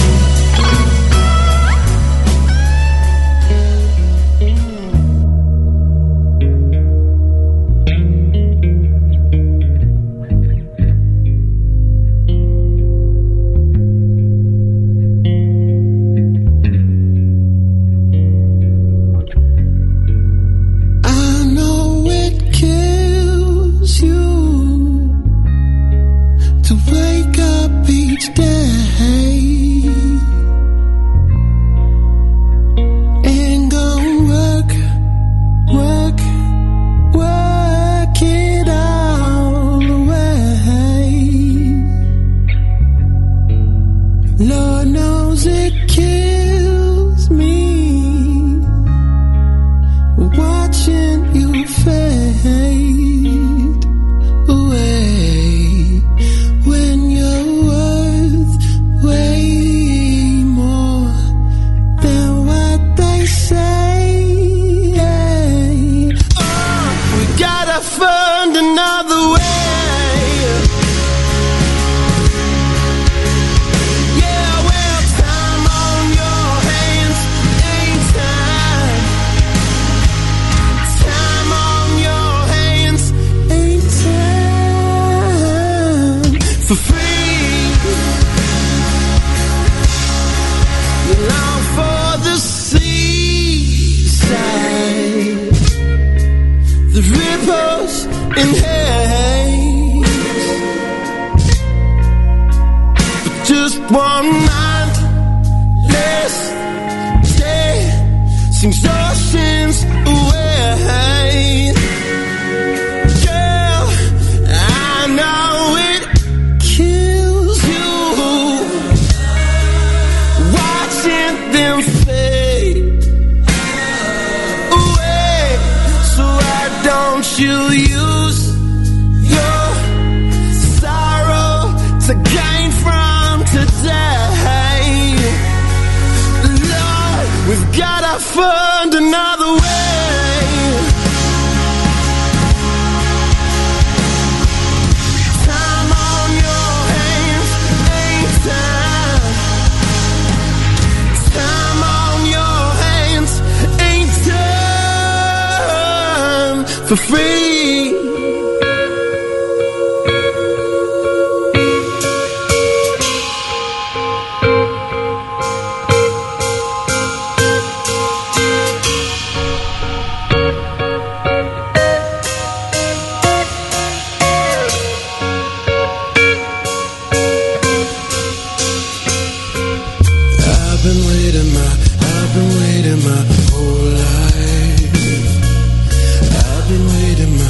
Speaker 3: For free. I've been waiting my, I've been waiting my whole life. I've been waiting my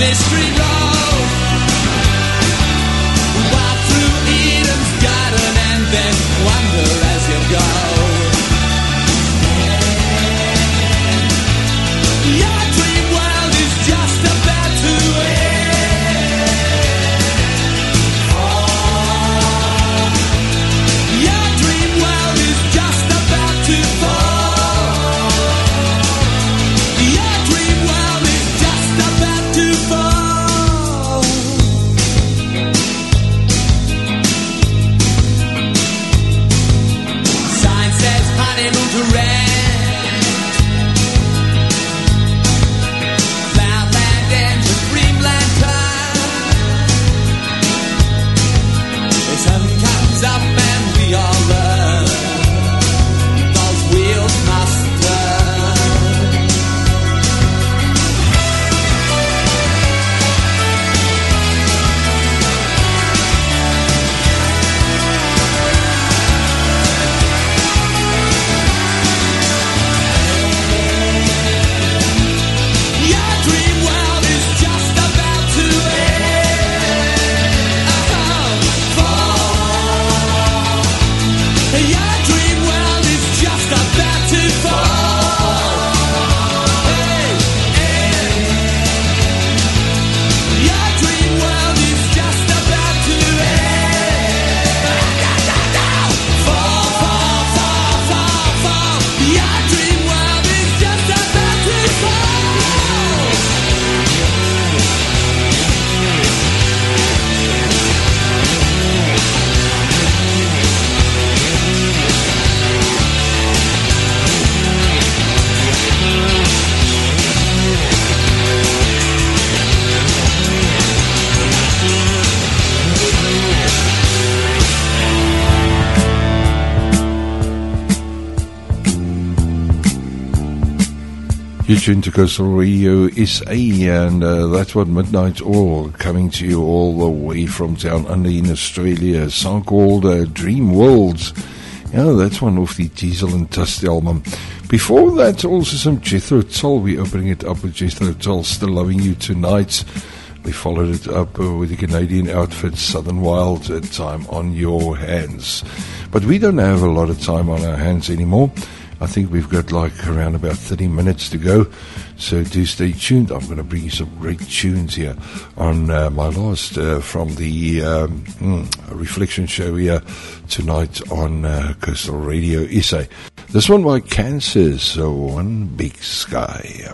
Speaker 3: mystery road. Walk through Eden's garden and then wander as you go. Your dream world is just about to end. Oh, your dream world is just about to fall. Your dream world is just about to fall. Sign says honeymoon to rent. Cloudland ends with dreamland time. The sun comes up and we all learn those wheels must turn. Your dream world is just about to end. Oh, fall. Your dream world is just about to fall. Hey, hey. Your dream world is just about to end. Fall, fall, fall, fall, fall. Your dream world is just about to fall.
Speaker 1: You're tuned to Coastal Radio S A, and uh, that's what Midnight Oil, coming to you all the way from down under in Australia. A song called uh, Dream Worlds. Yeah, that's one of the Diesel and Dust album. Before that, also some Jethro Tull. We're opening it up with Jethro Tull, Still Loving You Tonight. We followed it up uh, with the Canadian outfit Southern Wild, uh, Time on Your Hands. But we don't have a lot of time on our hands anymore. I think we've got like around about thirty minutes to go, so do stay tuned. I'm going to bring you some great tunes here on uh, my last uh, from the um, mm, Reflection Show here tonight on uh, Coastal Radio S A. This one by Kansas, so One Big Sky.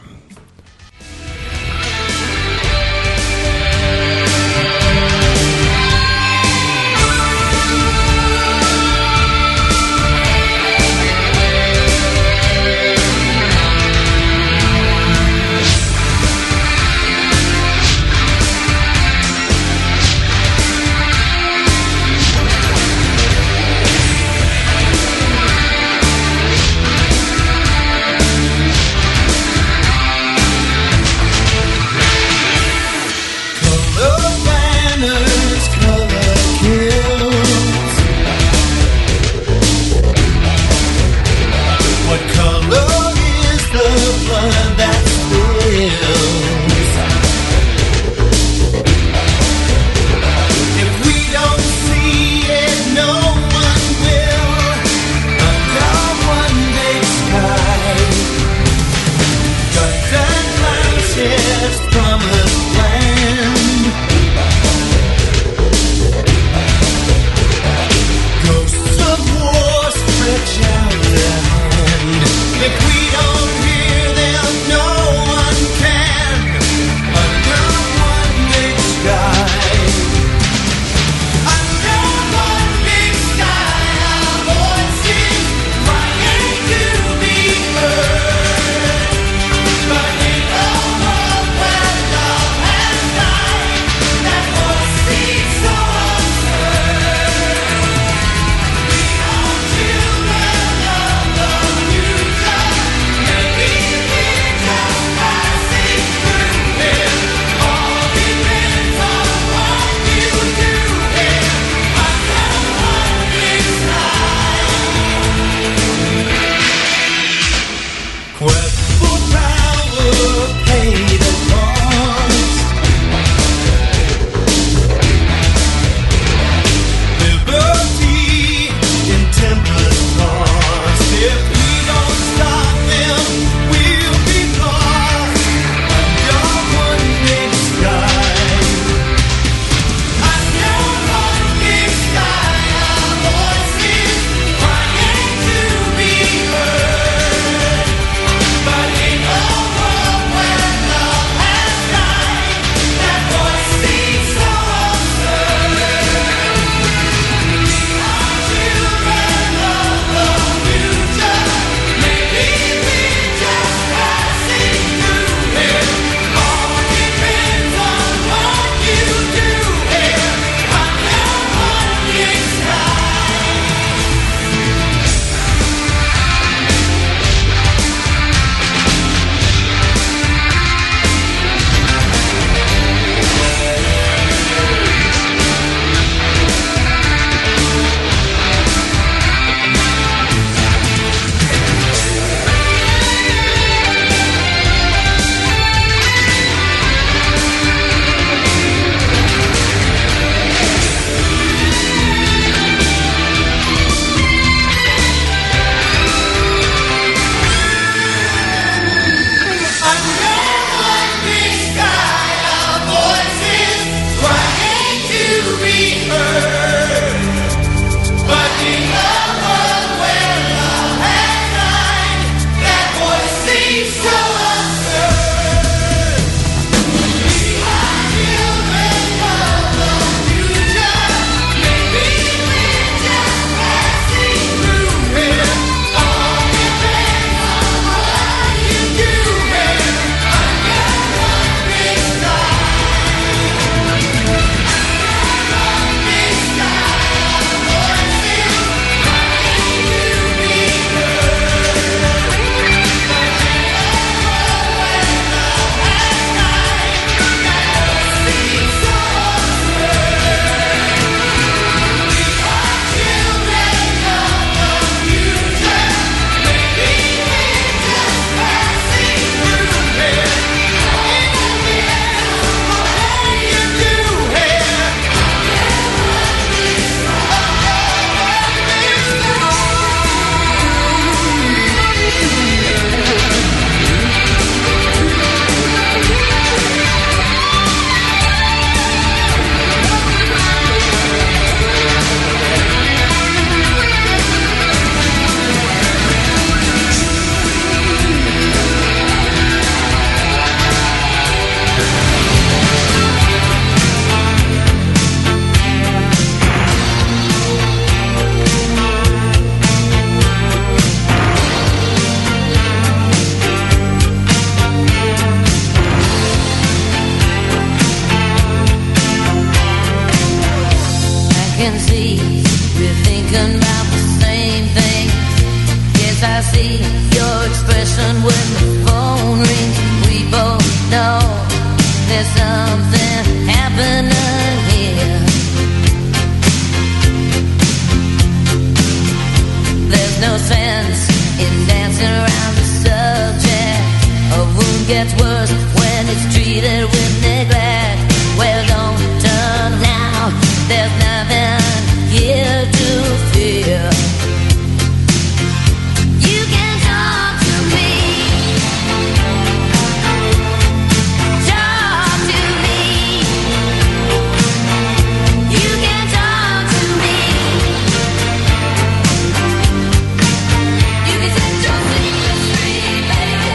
Speaker 3: Well,
Speaker 2: can see we're thinking about the same thing. Yes, I see your expression when the phone rings. We both know there's something happening here. There's no sense in dancing around the subject. A wound gets worse when it's treated with neglect. Well, don't turn now, there's nothing here to fear. You can talk to me. Talk to me. You can talk to me. You can set your secrets free, baby.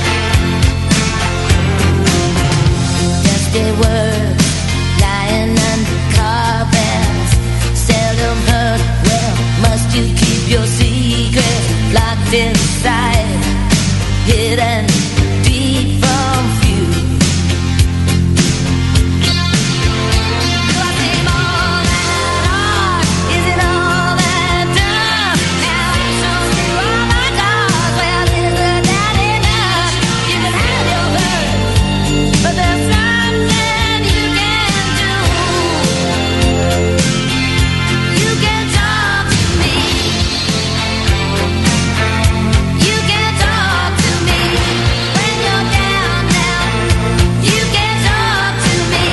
Speaker 2: Just a word lying under carpets, seldom heard. Well, must you keep your secret locked inside, hidden deep from view? Do I seem all that hard? Is it all that done? Now it shows you all my cards. Well, isn't that enough? You can have your hurt, but there's something you can do. You can talk to me. You can talk to me when you're down now. You can talk to me.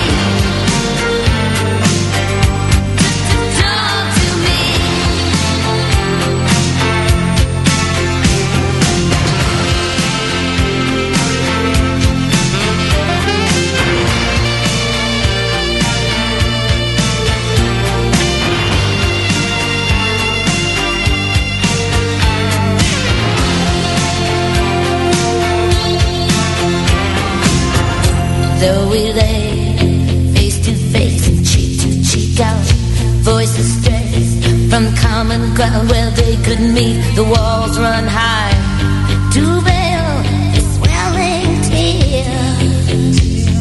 Speaker 2: Talk to me. Though we lay face to face and cheek to cheek, our voices stray from the common ground where they could meet. The walls run high to veil the swelling tears.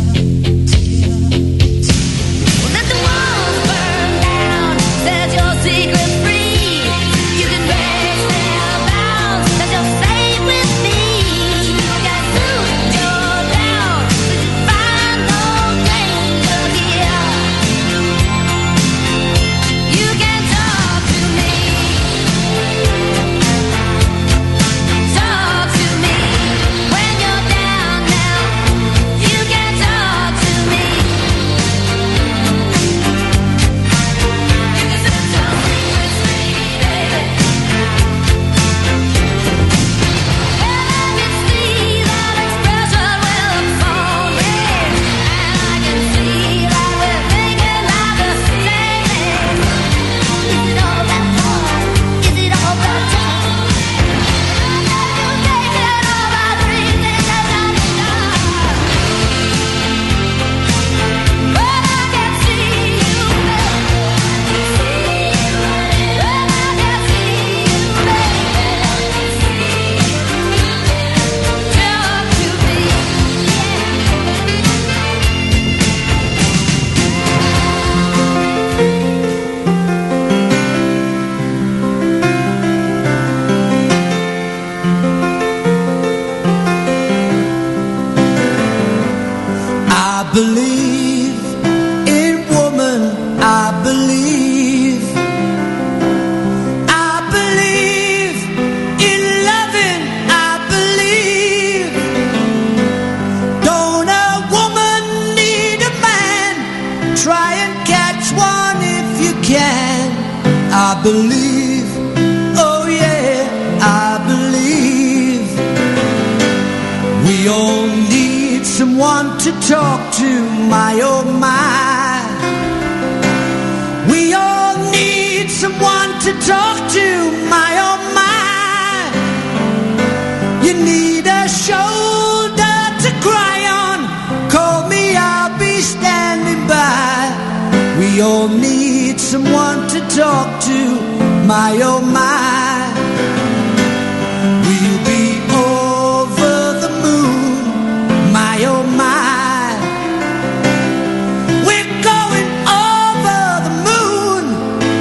Speaker 2: Well, let the walls burn down, set your secret free. You can break their bounds, that you're safe with me. You can soothe your down, find no danger here. You can talk to me. Talk to me when you're down now. You can talk to me. You can set your secrets free, baby. Well, I can see that expression when the phone rings, and I can see that we're thinking about the same thing. Is it all that hard? Is it all that tough? You take it all by three things that I done. Well, I can see you, baby. Well, I can see you, baby. Talk to me.
Speaker 3: I believe in woman, I believe. I believe in loving, I believe. Don't a woman need a man? Try and catch one if you can. I believe, oh yeah, I believe. We all need someone to talk to, my oh my. We all need someone to talk to, my oh my. You need a shoulder to cry on. Call me, I'll be standing by. We all need someone to talk to, my oh my. We'll be over the moon, my oh my. We're going over the moon,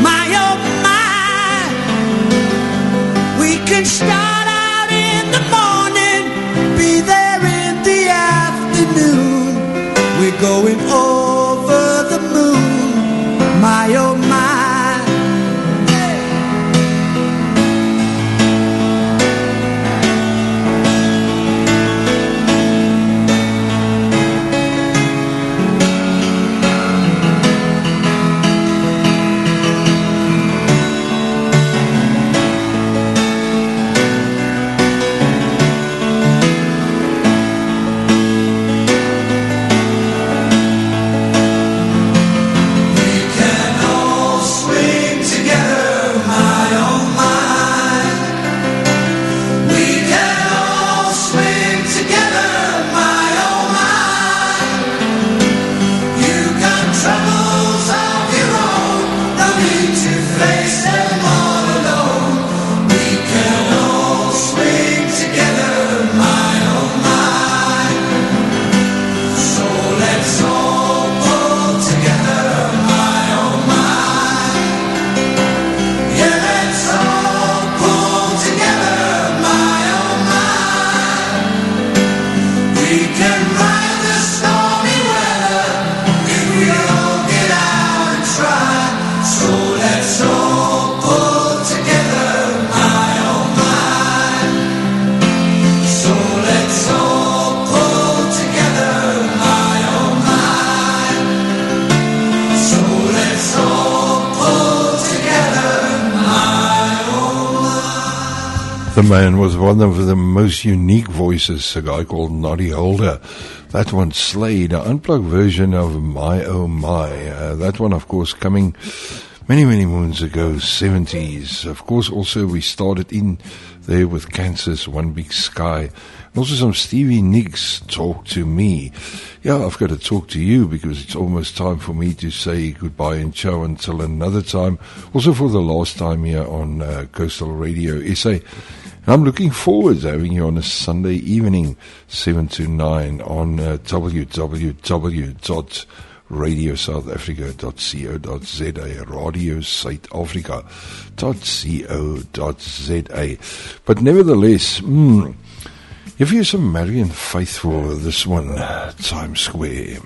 Speaker 3: can ride the stormy weather if we all get out and try. So let's all pull together, my oh my. So let's all pull together, my oh my. So let's all pull together, my oh my.
Speaker 1: The man was one of the most unique voices, a guy called Noddy Holder. That one, Slade, an unplugged version of My Oh My. Uh, that one, of course, coming many, many moons ago, seventies. Of course, also we started in there with Kansas, One Big Sky. Also some Stevie Nicks, Talk to Me. Yeah, I've got to talk to you because it's almost time for me to say goodbye and ciao until another time. Also for the last time here on uh, Coastal Radio S A. And I'm looking forward to having you on a Sunday evening, seven to nine, on uh, w w w dot radio south africa dot co dot za, radio south africa dot co dot za. But nevertheless, mm, if you're some Marian faithful, this one, Times Square.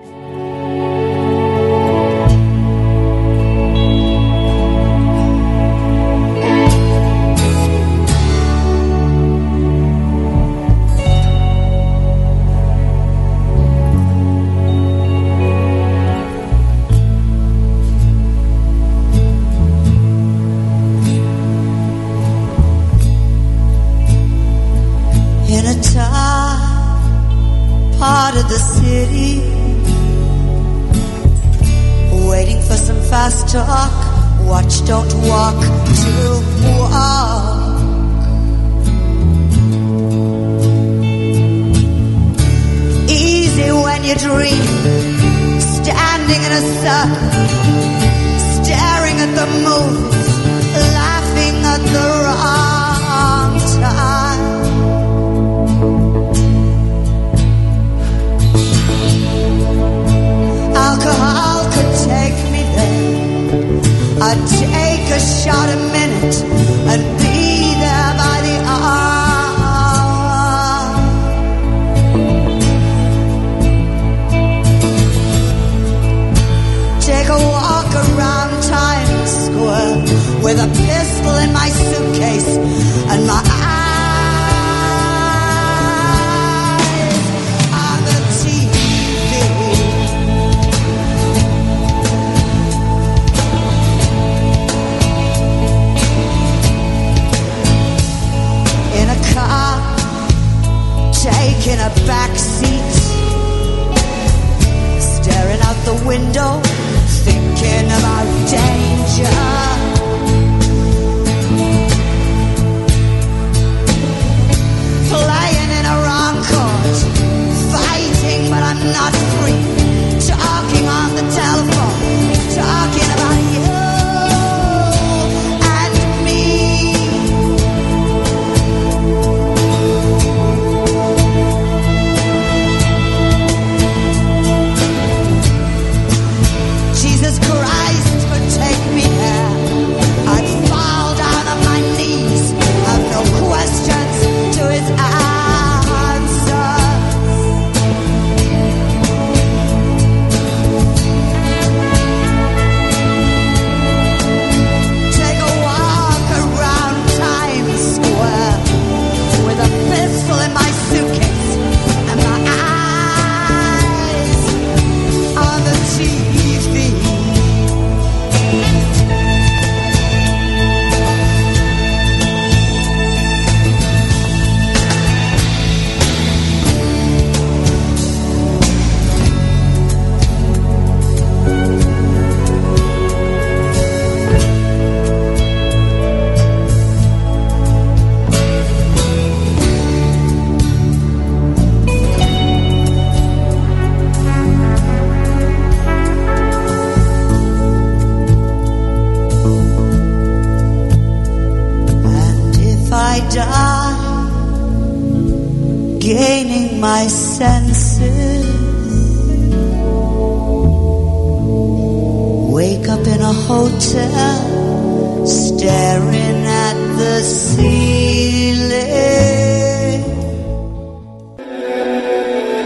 Speaker 11: In a dark part of the city, waiting for some fast talk. Watch, don't walk, to walk. Easy when you dream, standing in a circle, staring at the movies, laughing at the wrong time. Alcohol could take me there. I'd take a shot a minute and be there by the hour. Take a walk around Times Square with a pistol in my suitcase and my eyes on the T V. Car, taking a back seat, staring out the window, thinking about danger. Playing in a wrong chord, fighting but I'm not free, talking on the telephone, talking about you. Jesus Christ would take me there. I'd fall down on my knees, have no questions to his answers. Take a walk around Times Square with a pistol in my suitcase and my eyes on the T V. Die, gaining my senses, wake up in a hotel, staring at the ceiling.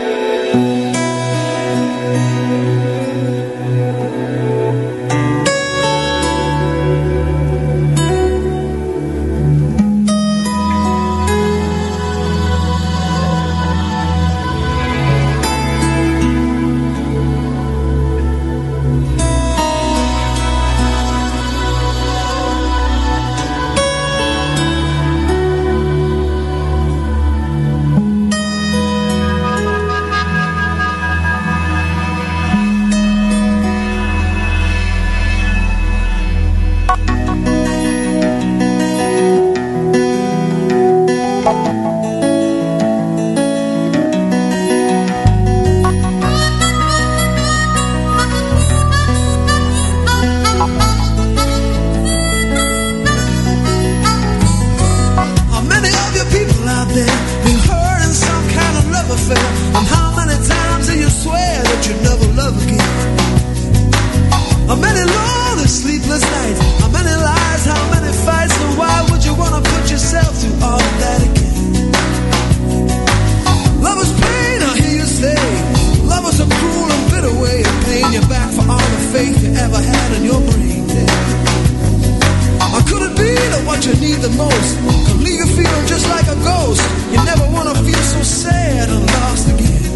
Speaker 3: swear that you'd never love again. How many lonely, sleepless nights, how many lies, how many fights, and why would you wanna put yourself through all of that again? Love is pain, I hear you say. Love is a cruel and bitter way of paying you back for all the faith you ever had in your brain. Or could it be that what you need the most can leave you feeling just like a ghost? You never want to feel so sad and lost again.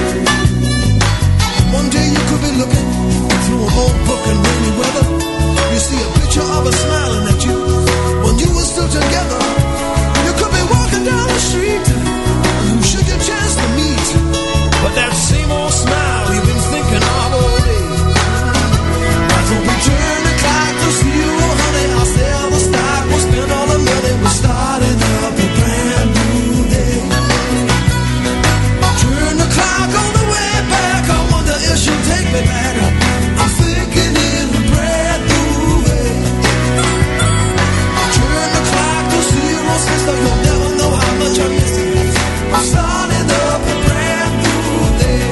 Speaker 3: One day you could be looking through an old book in rainy weather. You see a picture of her smiling at you when you were still together. You could be walking down the street and who should get a chance to meet? But that same old smile you've been thinking of all day. Why don't we turn the clock to zero, honey? I'll sell the stock, we'll spend all the money, we're starting up a brand new day. Turn the clock on the way back, I wonder if she'll take me back. I'm thinking in a brand new way. Turn the clock to zero, sister, you'll never know how much I miss you. I'm starting up a brand new day.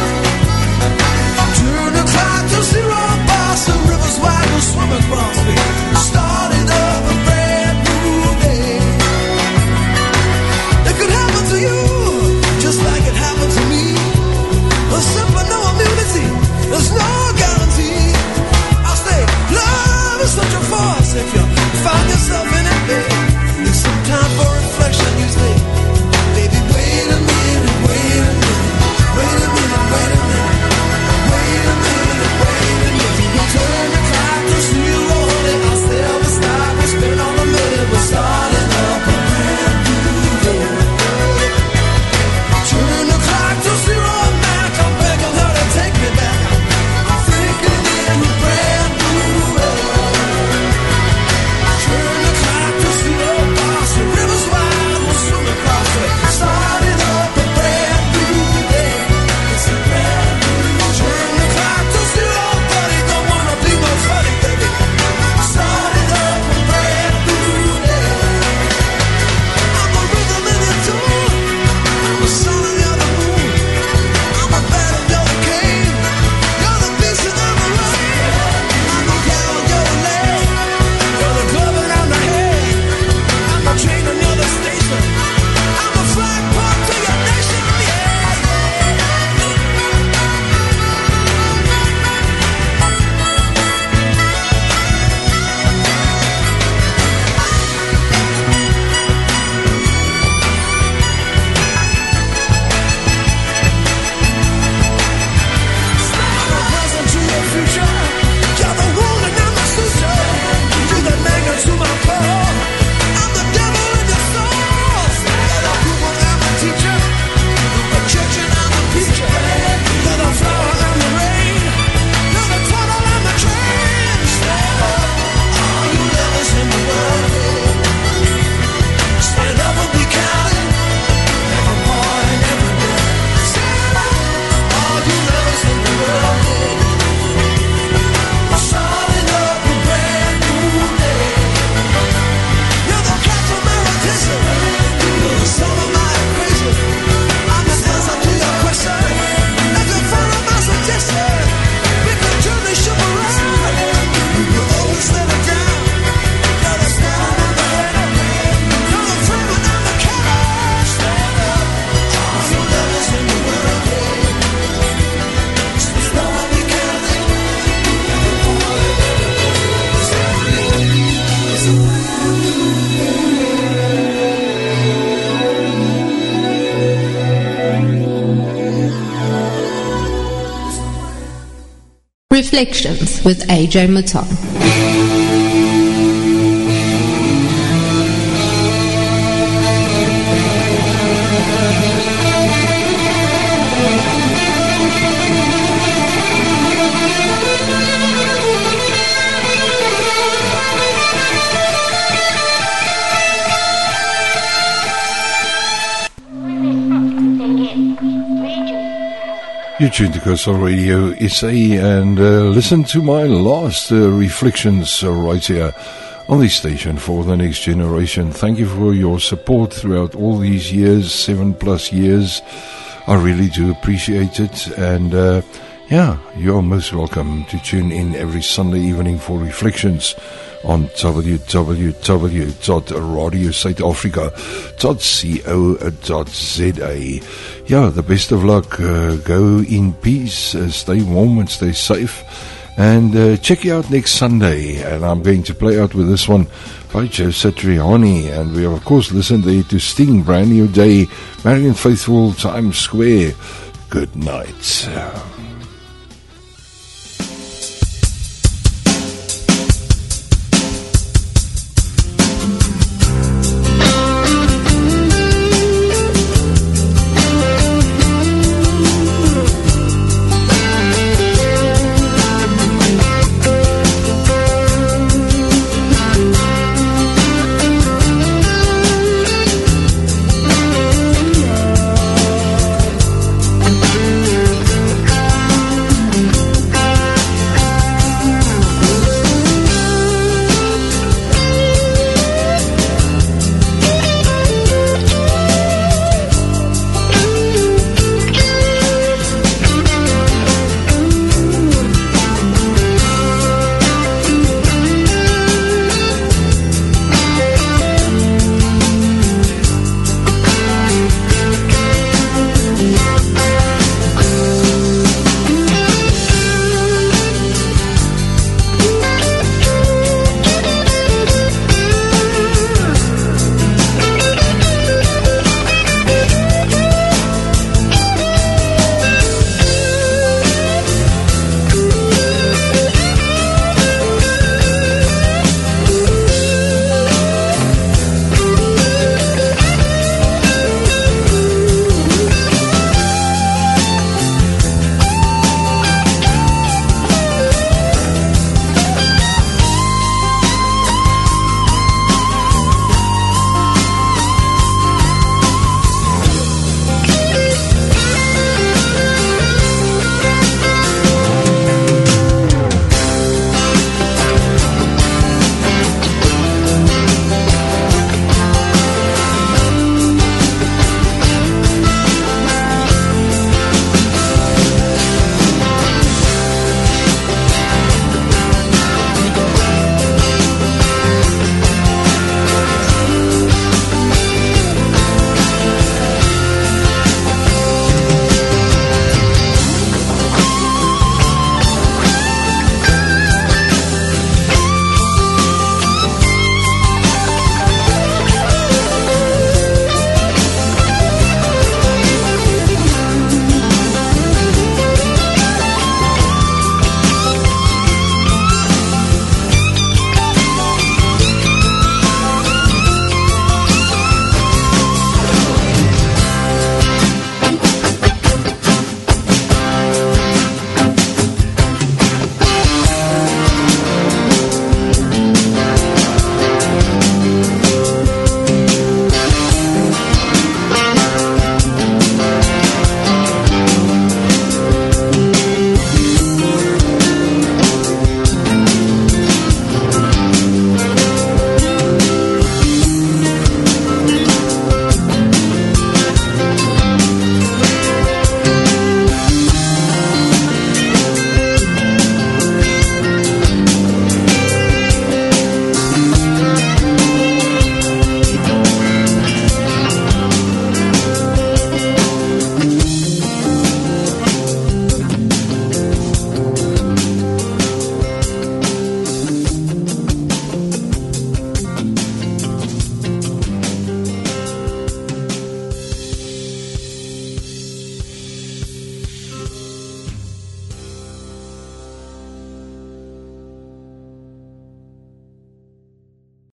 Speaker 3: Turn the clock to zero, boss, the river's wide, we'll swim across me. Starting up a brand new day. It could happen to you, just like it happened to me. There's simply no immunity, there's no guarantee. I'll say, love is such a force if you find yourself in it, baby. There's some time for reflection, you say, baby, wait a minute, wait a minute, wait a minute, wait a minute, wait a minute, wait a minute. You turn the clock to zero, honey, I'll sell the stock, we'll spend all the money, we're starting up a brand new day. Turn the clock to zero, back, I'm begging her to take me back. I'm thinking in a brand new way. Turn the clock to zero, boss, the river's wide, we'll swim across it. Starting up a brand new day. It's a brand new. Turn the clock to zero, buddy, don't wanna be no funny, baby. Starting up a brand new day. I'm a rhythm in the tune. I'm a sun on the other moon. I'm a bat and you're the king. You're the beast and I'm the rain. I'm the cow and you're the leg. You're the glove and I'm the head. I'm the train and you're the station. I'm a flag pop to your nation, yeah. I'm the present to your future. You're the wound and I'm the suture. You're the magnet to my core. I'm the devil in your soul. You're the pupil and the teacher. I'm the church and I'm the preacher. You're the flower and the rain. You're the tunnel and the train. Stand up, all you lovers in the world. Stand up and be counted. Every morning, every day. Stand up, all you lovers in the world. Starting up a brand new day. You're the catch of my rotation. You're the soul of my equation. I'm the answer to your question. If you follow my suggestion, we can turn this ship around. You always let it down. You're the storm and the head. You're the flame and I'm the cat. Stand up, all you lovers in the world. Stand up and be counted.
Speaker 7: Reflections with A J Maton.
Speaker 1: You tuned to Coastal Radio S A and uh, listen to my last uh, reflections uh, right here on this station for the next generation. Thank you for your support throughout all these years, seven plus years. I really do appreciate it. And uh, yeah, you're most welcome to tune in every Sunday evening for Reflections on w w w dot radio south africa dot co dot z a. Yeah, the best of luck. Uh, go in peace, uh, stay warm and stay safe. And uh, check you out next Sunday. And I'm going to play out with this one by Joe Satriani. And we have, of course, listened there to Sting, Brand New Day, Marian Faithfull, Times Square. Good night.